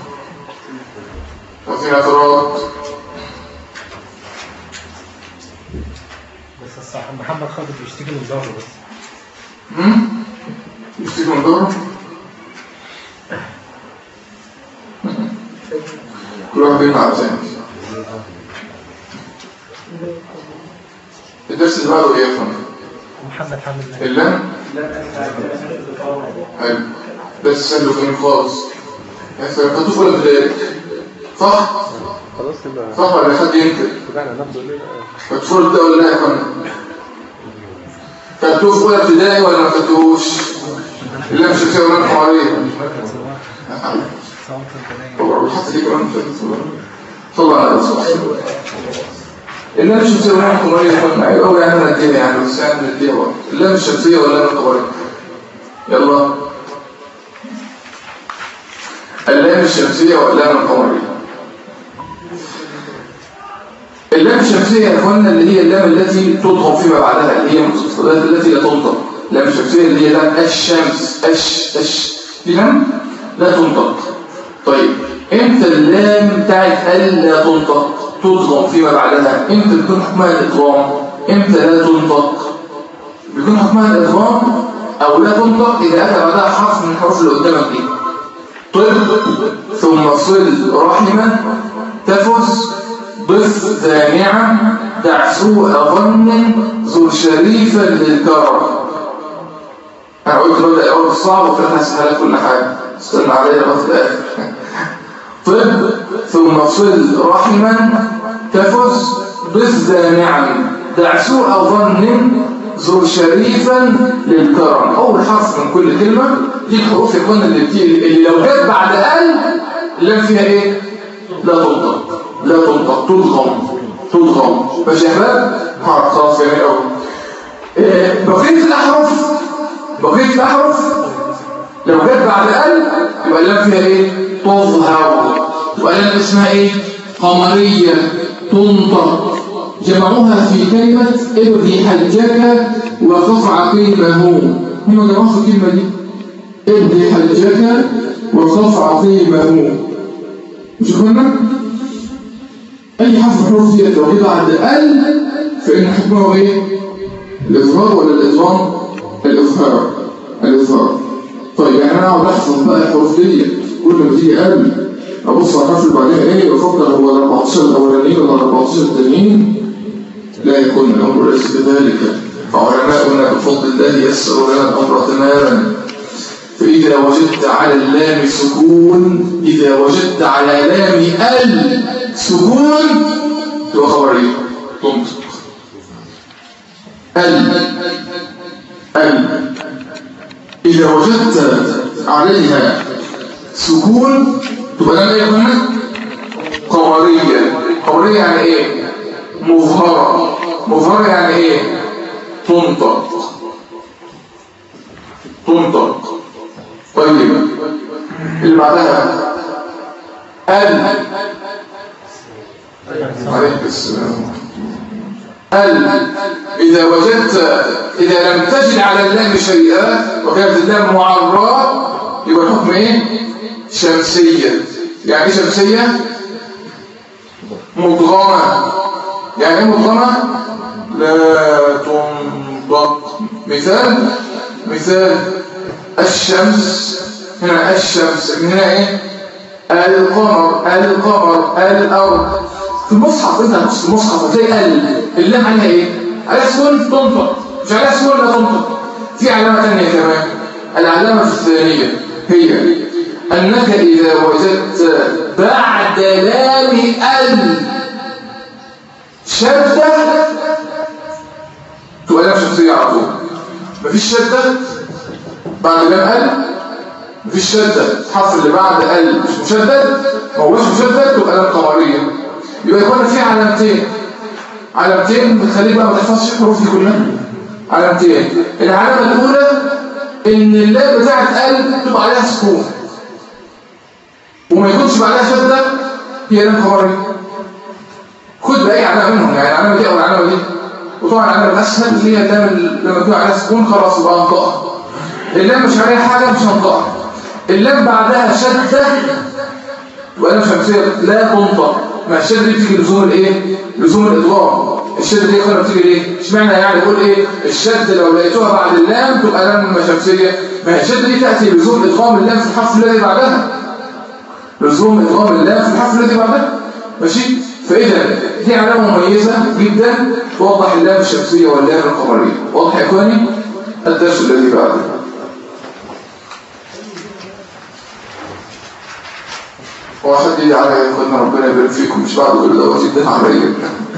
شايفين اعتراض؟ بس الصح محمد خاطر بيشتكي من ظهره بس. امم كلمة على ثاني. الدرس اللي بعده ايه يا فندم؟ محمد حامد اللام؟ حلو. درس سهل وجميل خالص. خدتوه في ولا بداية؟ صح؟ خلاص يبقى صح ولا حد ينكر؟ طبعا هناخده ليه بقى؟ خدتوه في ولا لا يا فندم؟ خدتوه في ولا ابتدائي ولا ما خدتوهوش؟ اللام الشمسية ولا القمرية؟ طبعا حتى دي كمان صلى على رسول الله. اللام الشمسية ولا القمرية يا فندم؟ أيوة يعني أنا اديها يعني بس يعني اديها وقت. اللام الشمسية ولا القمرية؟ يلا. اللام الشمسية واللام القمرية. اللام الشمسية يا اخوانا اللي هي اللام التي تضغم فيما بعدها، اللي هي التي لا تنطق. اللام الشمسية اللي هي لام الشمس اش اش دي لام لا تنطق. طيب امتى اللام بتاعت ال لا تنطق تضغم فيما بعدها؟ امتى بيكون حكمها الادغام؟ امتى لا تنطق؟ بيكون حكمها الادغام او لا تنطق اذا اتى بعدها حرف من الحروف اللي قدامك دي. طب ثم صل رحما تفز ضف ذا نعم دع سوء ظن زر شريفا للكرم. انا قلت ببدا الاول بالصعب وفتح اسهل كل حاجه، استنى عليا لغايه الاخر. طب ثم صل رحما تفز ضف ذا نعم دع سوء ظن زر شريفا للكرم. اول حرف من كل كلمه دي الحروف يكون اللي بتيجي اللي لو جت بعد ال اللام فيها ايه؟ لا تنطق لا تنطق تضغم تضغم. ماشي يا شباب؟ خلاص جميل قوي. بقيه الاحرف بقيه الاحرف لو جت بعد ال يبقى اللام فيها ايه؟ تظهر. يبقى اللام اسمها ايه؟ قمريه تنطق. جمعوها في كلمه ابغي حجك وقف عقيمه. هم جمعوها في الكلمه دي ابغي حجك وقف عقيمه. مش قلنا اي حرف حروف دي لو جه بعد ال فان حكمه ايه؟ الاظهار ولا الادغام؟ الاظهار الاظهار. طيب يعني انا اقعد احفظ بقى الحروف دي كل ما تيجي ال ابص على الحرف اللي بعدها ايه وافكر هو ال أربعتاشر الاولانيين ولا ال أربعتاشر الثانيين؟ لا يكون الامر ليس كذلك. فعلماؤنا بفضل الله يسروا لنا الامر تماما. فإذا وجدت على اللام سكون إذا وجدت على لام ال سكون تبقى خبرية تنطق. ال ال إذا وجدت عليها سكون تبقى لام ايه هنا؟ قمرية. قمرية يعني ايه؟ مظهرة. مظهرة يعني ايه؟ تنطق تنطق. طيب اللي بعدها ال عليك السلام. ال إذا وجدت إذا لم تجد على اللام شيئا وكانت اللام معرّة يبقى الحكم إيه؟ شمسية. يعني إيه شمسية؟ مدغمة. يعني إيه مدغمة؟ لا تنطق. مثال مثال الشمس هنا الشمس من هنا ايه؟ القمر القمر الارض. في المصحف انت هتبص في المصحف هتلاقي ال اللام عليها ايه؟ عليها سكون تنطق مش عليها سكون لا تنطق. في علامه ثانيه كمان. العلامه الثانيه هي انك اذا وجدت بعد لام ال شده تبقى لام شمسيه على طول. مفيش شده بعد لام ال مفيش شدة. الحرف اللي بعد ال مش مشدد ما هوش مشدد تبقى لام قمرية. يبقى يكون في علامتين علامتين بتخليك بقى ما تحفظش الحروف دي كلها. علامتين. العلامة الأولى إن اللام بتاعت ال تبقى عليها سكون وما يكونش بعدها شدة هي لام قمرية. خد بأي علامة منهم يعني العلامة دي أو العلامة دي. وطبعا العلامة الأسهل اللي هي اللام لما تكون عليها سكون خلاص يبقى انطقها. اللام مش عليها حاجة مش هنطقها. اللام بعدها شدة وأنا شمسية لا تنطق. ما الشدة دي بتيجي لزوم الايه؟ لزوم الإضغام. الشدة دي يقول بتيجي ليه؟ اشمعنى يعني يقول ايه؟ الشدة لو لقيتوها بعد اللام تبقى لام شمسية. ما الشدة دي تأتي لزوم إضغام اللام في الحرف الذي بعدها. لزوم إضغام اللام في الحرف الذي بعدها. ماشي؟ فإذا دي علامة مميزة جدا توضح اللام الشمسية واللام القمرية. واضح يا إخواني؟ الدرس الذي بعده. هو حد يدعي عليا يا إخواننا ربنا يبارك فيكم، مش بعد كل دوت يدعي عليا.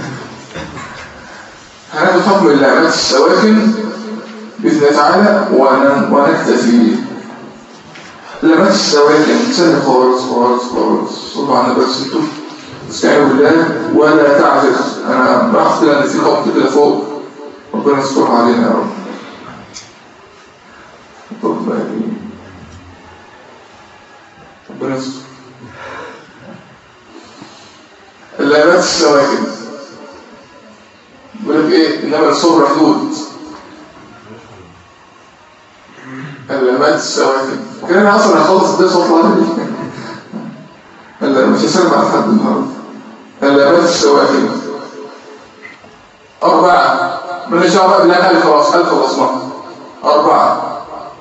هناخد حكم اللامات السواكن بإذن الله تعالى ونكتفي. اللامات السواكن سهل خالص خالص خالص. صلوا على النبي انتم استعينوا بالله ولا تعجز. انا بحث ان في خط كده فوق، ربنا يستر علينا يا رب. ربنا يستر. اللامات السواكن بيقول لك ايه؟ انما الصبر حدود. اللامات السواكن كده انا اصلا هخلص الدرس واطلع لي. هلا مش هسلم على حد النهارده. اللامات السواكن أربعة من الشعراء بالله ألف خلاص ألف خلصنا. أربعة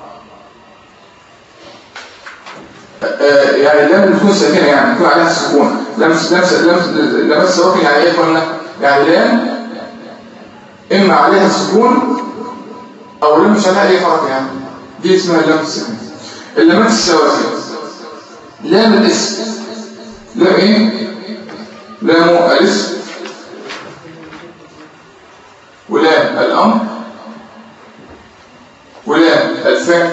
آه يعني اللام اللي تكون ساكنة يعني يكون عليها السكون. لمس لمس لمس لمس السواكن يعني إيه قلنا؟ يعني لام إما عليها السكون أو لام مش عليها أي حركة يعني. دي اسمها اللام الساكنة. اللامات السواكن لام الاسم. لام إيه؟ لام الاسم ولام الأمر ولام الفعل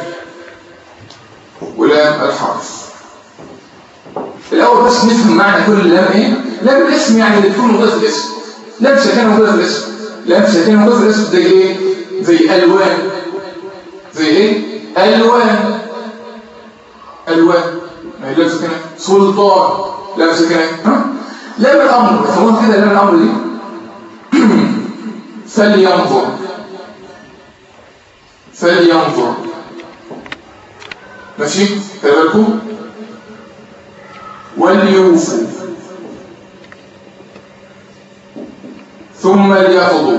ولام الحرف. الأول بس نفهم معنى كل لام إيه؟ لام الاسم يعني اللي تكون موجودة في الاسم. لام ساكنة موجودة في الاسم. لام ساكنة موجودة في الاسم زي إيه؟ زي ألوان. زي إيه؟ ألوان. ألوان ما هي لام ساكنة. سلطان لام ساكنة. ها؟ لام الأمر فهمون كده لام الأمر دي فلينظر. فلينظر ماشي؟ خلي بالكم. وليوفوا ثم ليقضوا.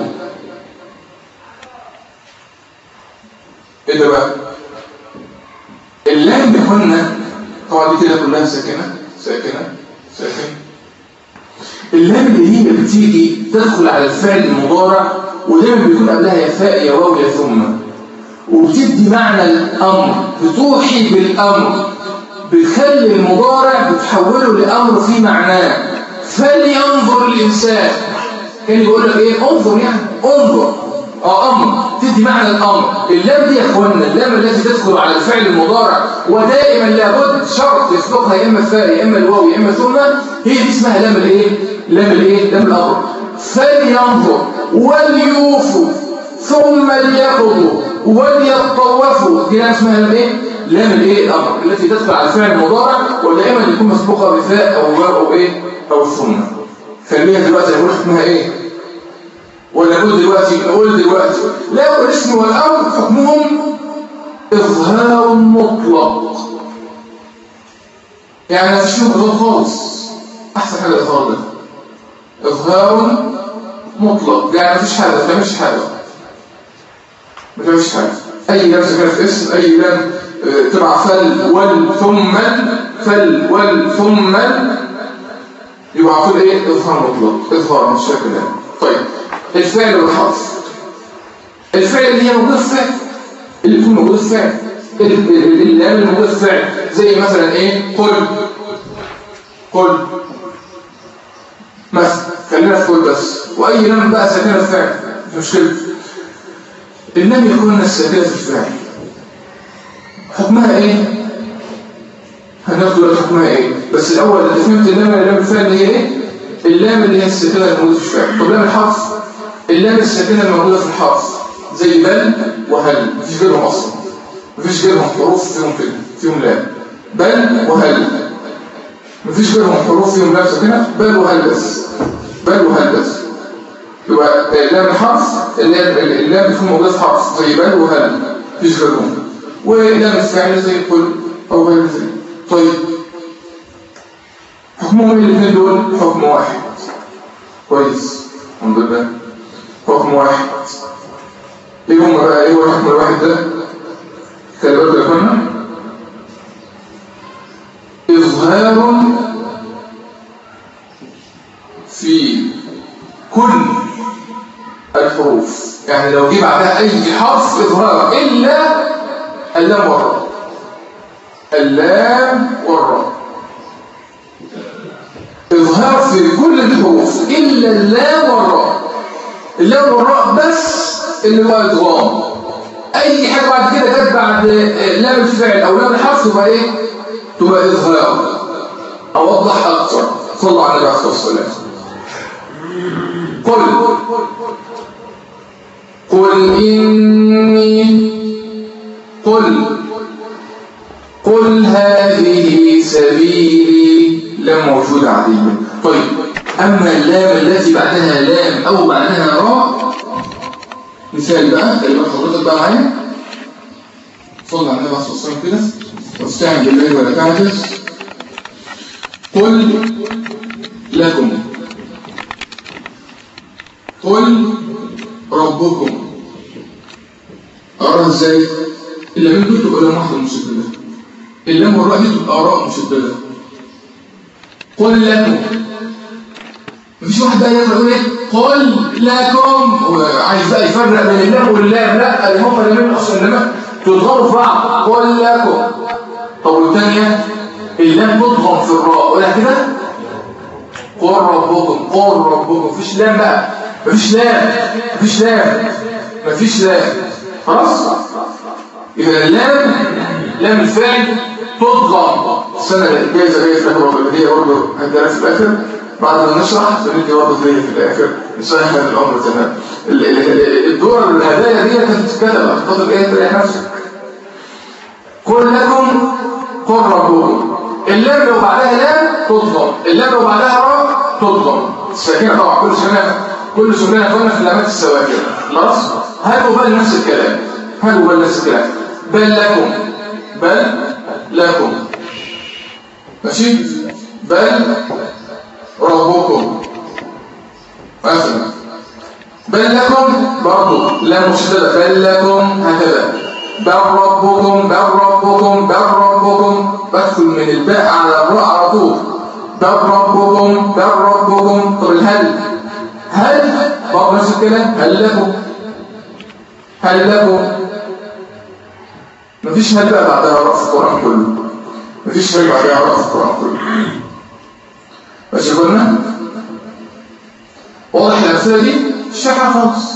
ايه ده بقى؟ اللام اللي قلنا طبعا دي كده كلها ساكنه ساكنه ساكنه. اللام اللي هي بتيجي تدخل على الفعل المضارع ودايما بيكون قبلها يا فاء يا واو يا ثم، وبتدي معنى الامر، بتوحي بالامر، بتخلي المضارع بتحوله لامر في معناه. فلينظر الانسان كان يقول لك ايه؟ انظر يعني انظر اه امر، تدي معنى الامر. اللام دي يا اخوانا اللام التي تدخل على الفعل المضارع ودائما لابد شرط يسبقها يا اما الفاء يا اما الواو يا اما ثم، هي دي اسمها لام الايه؟ لام الايه؟ لام الامر. فلينظر وليوفوا ثم ليقضوا وليطوفوا، دي لام اسمها لام ايه؟ لام الايه؟ الامر التي تدخل على الفعل المضارع ودائما يكون مسبوقها بفاء او واو او ايه؟ او ثم. خليها دلوقتي نقول حكمها ايه؟ ولا نقول دلوقتي نقول دلوقتي لا الاسم والامر حكمهم اظهار مطلق، يعني مفيش فيهم اظهار خالص. احسن حاجه الاظهار ده اظهار مطلق، يعني مفيش حاجه ما تعملش حاجه ما تعملش حاجه. اي لام ساكنه في اسم، اي لام تبع فل وال ثم فل وال ثم يبقى على طول ايه؟ اظهار مطلق، اظهار مش شكل يعني. طيب الفعل والحرف. الفعل اللي هي موجود في فعل، اللي يكون موجود في فعل، اللام اللي موجود في فعل زي مثلا ايه؟ قل قل مثلا، خلينا في قل بس. واي لام بقى ساكنه في فعل مش مشكله. اللام يكون الساكنه في الفعل حكمها ايه؟ هناخد دلوقتي حكمها ايه؟ بس الاول اللي فهمت اللام اللام الفعل اللي هي ايه؟ اللام اللي هي الساكنه الموجوده في الفعل. طب لام الحرف اللام الساكنه الموجوده في الحرف زي بل وهل، مفيش غيرهم اصلا، مفيش غيرهم حروف فيهم كده فيهم لام. بل وهل مفيش غيرهم حروف فيهم لام ساكنه، بل وهل بس، بل وهل بس. يبقى لام الحرف اللام اللام بتكون موجوده في حرف زي بل وهل مفيش غيرهم. ولام الفعل زي قل او غير ذلك. طيب حكمهم الاثنين دول حكم واحد. كويس الحمد لله، حكم واحد. ايه هم بقى؟ ايه هو الحكم الواحد ده؟ خلي بالك يا اخوانا. اظهار الحروف، يعني لو جه بعدها أي حرف إظهار إلا اللام والراء. اللام والراء إظهار في كل الحروف إلا اللام والراء. اللام والراء بس اللي هو إدغام. أي حاجة بعد كده جت بعد لام الفعل أو لام الحرف تبقى إيه؟ تبقى إظهار. أوضح أكثر. صلى على النبي عليه الصلاة والسلام. قل قل إني قل قل هذه سبيلي لام موجودة عادية. طيب أما اللام التي بعدها لام أو بعدها راء، مثال بقى كلمات حضرتك بقى معايا. صلى على النبي عليه الصلاة والسلام كده واستعن بالله ولا تعجز. قل لكم قل ربكم. أقرأ إزاي؟ اللام دي تبقى لام واحدة مشددة، اللام والراء دي تبقى راء مشددة. قل لكم، مفيش واحد بقى يقرأ يقول ايه؟ قل لكم وعايز بقى يفرق بين اللام واللام. لا، اللي هم اللامين اصلا لما تضغموا في بعض. قل لكم. طب والثانية اللام تضغم في الراء، قولها كده. قل ربكم قل ربكم. مفيش لام بقى، مفيش لام مفيش لام مفيش لام خلاص. يبقى اللام لام الفعل تضغم. السنة الجايزة جايزة لكم البلدية برضه هديها في الآخر بعد ما نشرح بندي برضه هدية في الآخر نصحح هذا الأمر تمام. الدور الهدايا دي كانت تتكلم أخطاط إيه تلاقي نفسك. قل لكم قل ربكم. اللام لو بعدها لام تضغم، اللام لو بعدها راء تضغم. الساكنة طبعا كل سنة كل سنة قلنا في علامات السواكن خلاص. هاتوا بل نفس الكلام، هاتوا بل نفس الكلام. بل لكم بل لكم ماشي. بل ربكم مثلا. بل لكم برضو لا مشددة. بل لكم هكذا. بل ربكم بل ربكم بل ربكم. بدخل من الباء على الراء على طول. بل ربكم بل ربكم. طب الهل هل برضو نفس الكلام. هل لكم هل لكم. مفيش هل بقى بعدها راء في القرآن كله. مفيش هل بعدها راء في القرآن كله. ماشي قلنا واضح الأمثلة دي الشرح خالص.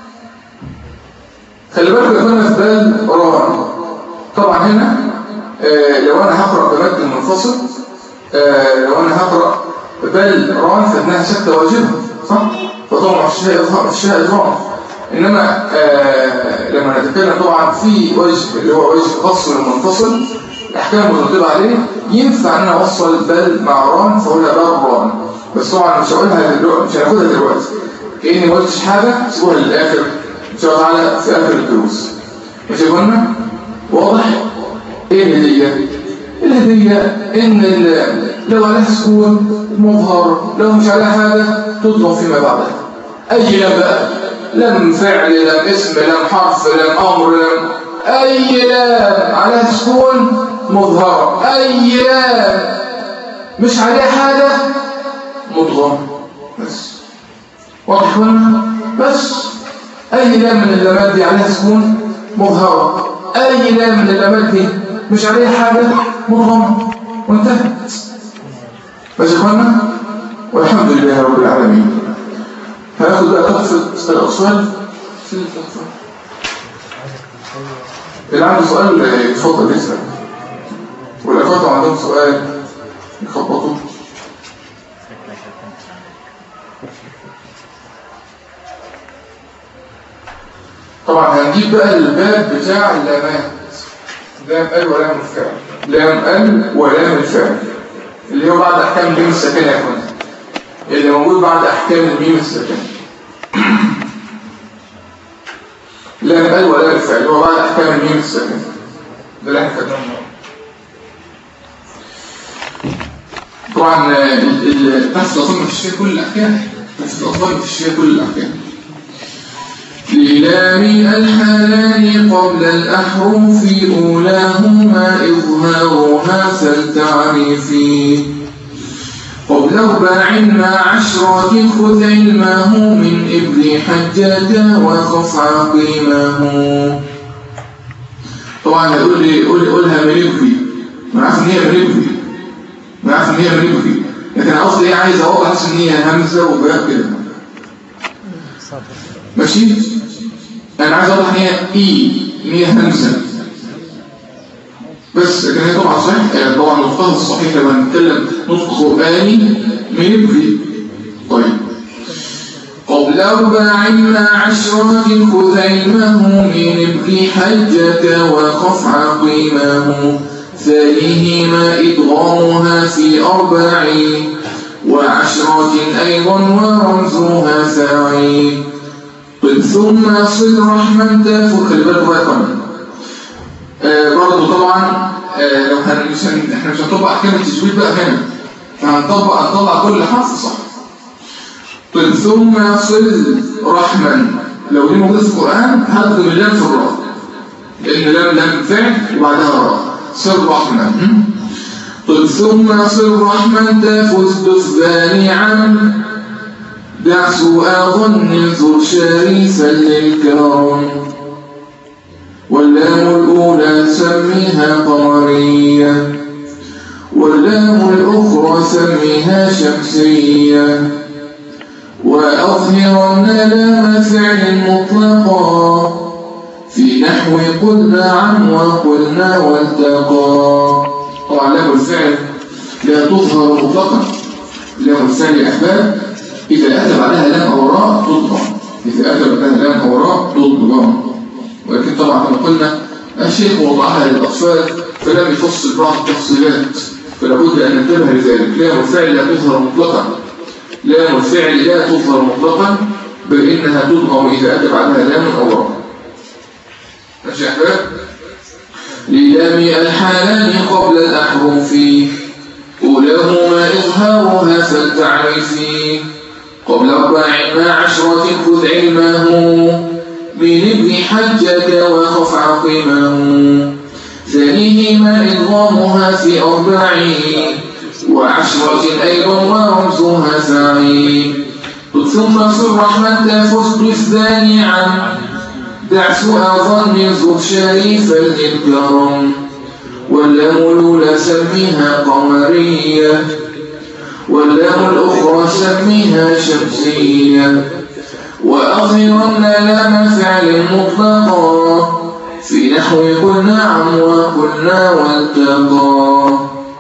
خلي بالكم يا اخوانا في بال راء. طبعا هنا آه لو انا هقرأ بمد منفصل آه لو انا هقرأ بال راء فإنها سكتة واجبة صح؟ فطبعا مفيش فيها إضرار. إنما آه لما نتكلم طبعا في وجه اللي هو وجه فصل المنفصل الأحكام مترتبة عليه ينفع أن أنا أوصل بل مع ران فأقولها بل ران. بس طبعا مش هقولها دلوقتي، مش هناخدها دلوقتي كأني ما قلتش حاجة. سيبوها للآخر إن شاء الله تعالى في آخر الدروس. ماشي قلنا واضح. إيه الهدية؟ الهدية إن لو عليها سكون مظهر لو مش عليها حاجة تضرب فيما بعدها. أي لام بقى، لام فعل لام اسم لام حرف لام أمر لام أي لام عليها سكون مظهر. أي لام مش عليها حاجة مضغم بس. واضح هنا بس. أي لام من اللامات دي عليها سكون مظهرة. أي لام من اللامات دي مش عليها حاجة مضغم وانتهت. بس إخوانا والحمد لله رب العالمين. هناخد بقى تحفة الأصوال في التحفة. اللي عنده سؤال يتفضل يسأل، والأخوات عندهم سؤال يخبطوا. طبعا هنجيب بقى الباب بتاع اللامات. لام ال ولام الفعل. لام ال ولام الفعل اللي هو بعد أحكام الميم الساكنة يا اخوانا، اللي موجود بعد أحكام الميم الساكنة. لام ال ولام الفعل هو بعد أحكام الميم الساكنة. ده اللي احنا كتبناه. طبعا تحت الأطفال مفيش فيها كل الأحكام. تحت الأطفال مفيش فيها كل الأحكام. للام الحلال قبل الأحرف أولاهما إظهارها فالتعريف. قبل أربع مع عشرة خذ علمه من ابن حجة وخف عقيمه. طبعا هيقول لي قول قولها مليبكي، ما عارف ان هي مليبكي، ما عارف ان هي مليبكي، لكن انا قصدي ايه عايز اوضح ان هي همزه وباء كده ماشي. انا عايز اوضح ان هي اي ان هي همزه بس، لكن هي طبعا صحيح يعني طبعا نطقها الصحيح لما نتكلم نطق قراني مليبكي. طيب قبل أربع مع عشرة خذ علمه من ابن حجة وخف عقيمه. ثانيهما إدغامها في أربع وعشرة أيضا ورمزها فاعي. قل ثم صل رحمن تافك. خلي بالكم بقى كمان آه برضه طبعا آه لو هن احنا مش هنطبق أحكام التجويد بقى هنا، فهنطبق هنطلع كل حرف صح. قل ثم صل رحمن لو دي موجودة في القرآن هضم اللام في الراء، لأن لام لام فعل وبعدها راء. صل رحمن. قل ثم صل رحمن تفز دثبان عم دع سوء ظن ذو شريفا للكرم. واللام الأولى سميها قمرية واللام الأخرى سميها شمسية. وأظهرن لام فعل مطلقا في نحو قل نعم وقلنا والتقى. طبعا لام الفعل لا تظهر مطلقا، لام الفعل يا أحباب إذا أتى بعدها لام أو راء تضغم، إذا أتى بعدها لام أو راء تضغم. ولكن طبعا كما قلنا الشيخ وضعها للأطفال فلم يفصل بعض التفصيلات، فلا بد أن ننتبه لذلك. لام الفعل لا تظهر مطلقا، لام الفعل لا تظهر مطلقا بل إنها تضغم إذا أتى بعدها لام أو راء. ماشي يا أحباب؟ للام الحالان قبل الأحرف أولاهما إظهارها فلتعرفي. قبل أربع مع عشرة خذ علمه من ابن حجة وخف عقيمه. ثانيهما إضغامها في أربع وعشرة أيضا ورمزها فاعي. ثم صل رحمن تفز بالثاني عن دع سوء ظن ذو شريفا للكرم. واللام الأولى سميها قمرية واللام الأخرى سميها شمسية. وأظهرن لام فعل مطلقا في نحو قل نعم وقلنا والتقى.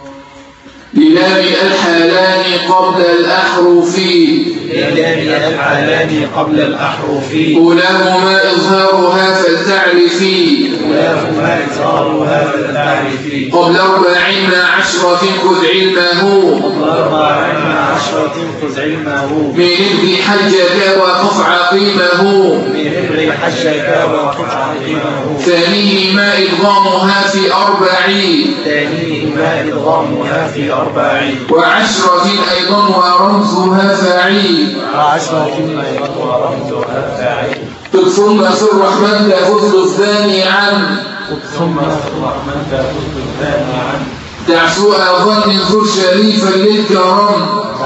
للام الحالان قبل الأحرف للام الحالان قبل الأحرف أولاهما إظهارها فلتعرفي أولاهما إظهارها فلتعرفي. قبل أربع مع عشرة خذ علمه قبل أربع مع عشرة خذ علمه من ابن حجة وخف عقيمه. من ابن حجة وخف عقيمه. ثانيهما إدغامها في أربع ثانيهما إدغامها في أربع وعشرة أيضا ورمزها فاعي. وعشرة أيضا ورمزها فاعي. ثم صل رحمن تفز الثاني عن ثم صل رحمن تفز الثاني عن دع سوء ظن ذو شريفا للكرم.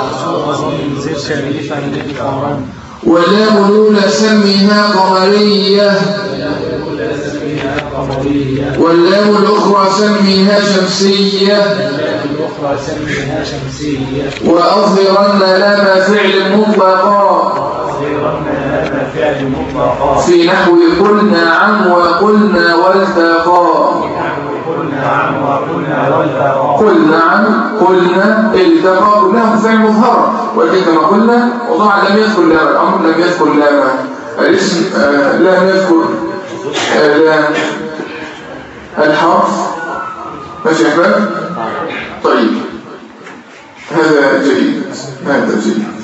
زر شريفا للكرم. واللام الأولى سميها قمرية واللام الأخرى سميها شمسية. وأظهرن لام فعل مطلقا في نحو قل نعم وقلنا والتقى. قل نعم قلنا التقى كلها فعل مظهر، ولكن كما قلنا وطبعا لم يذكر لام الأمر لم يذكر لام الاسم آه لم يذكر آه لام الحرف. ماشي يا احباب؟ طيب هذا جيد هذا جيد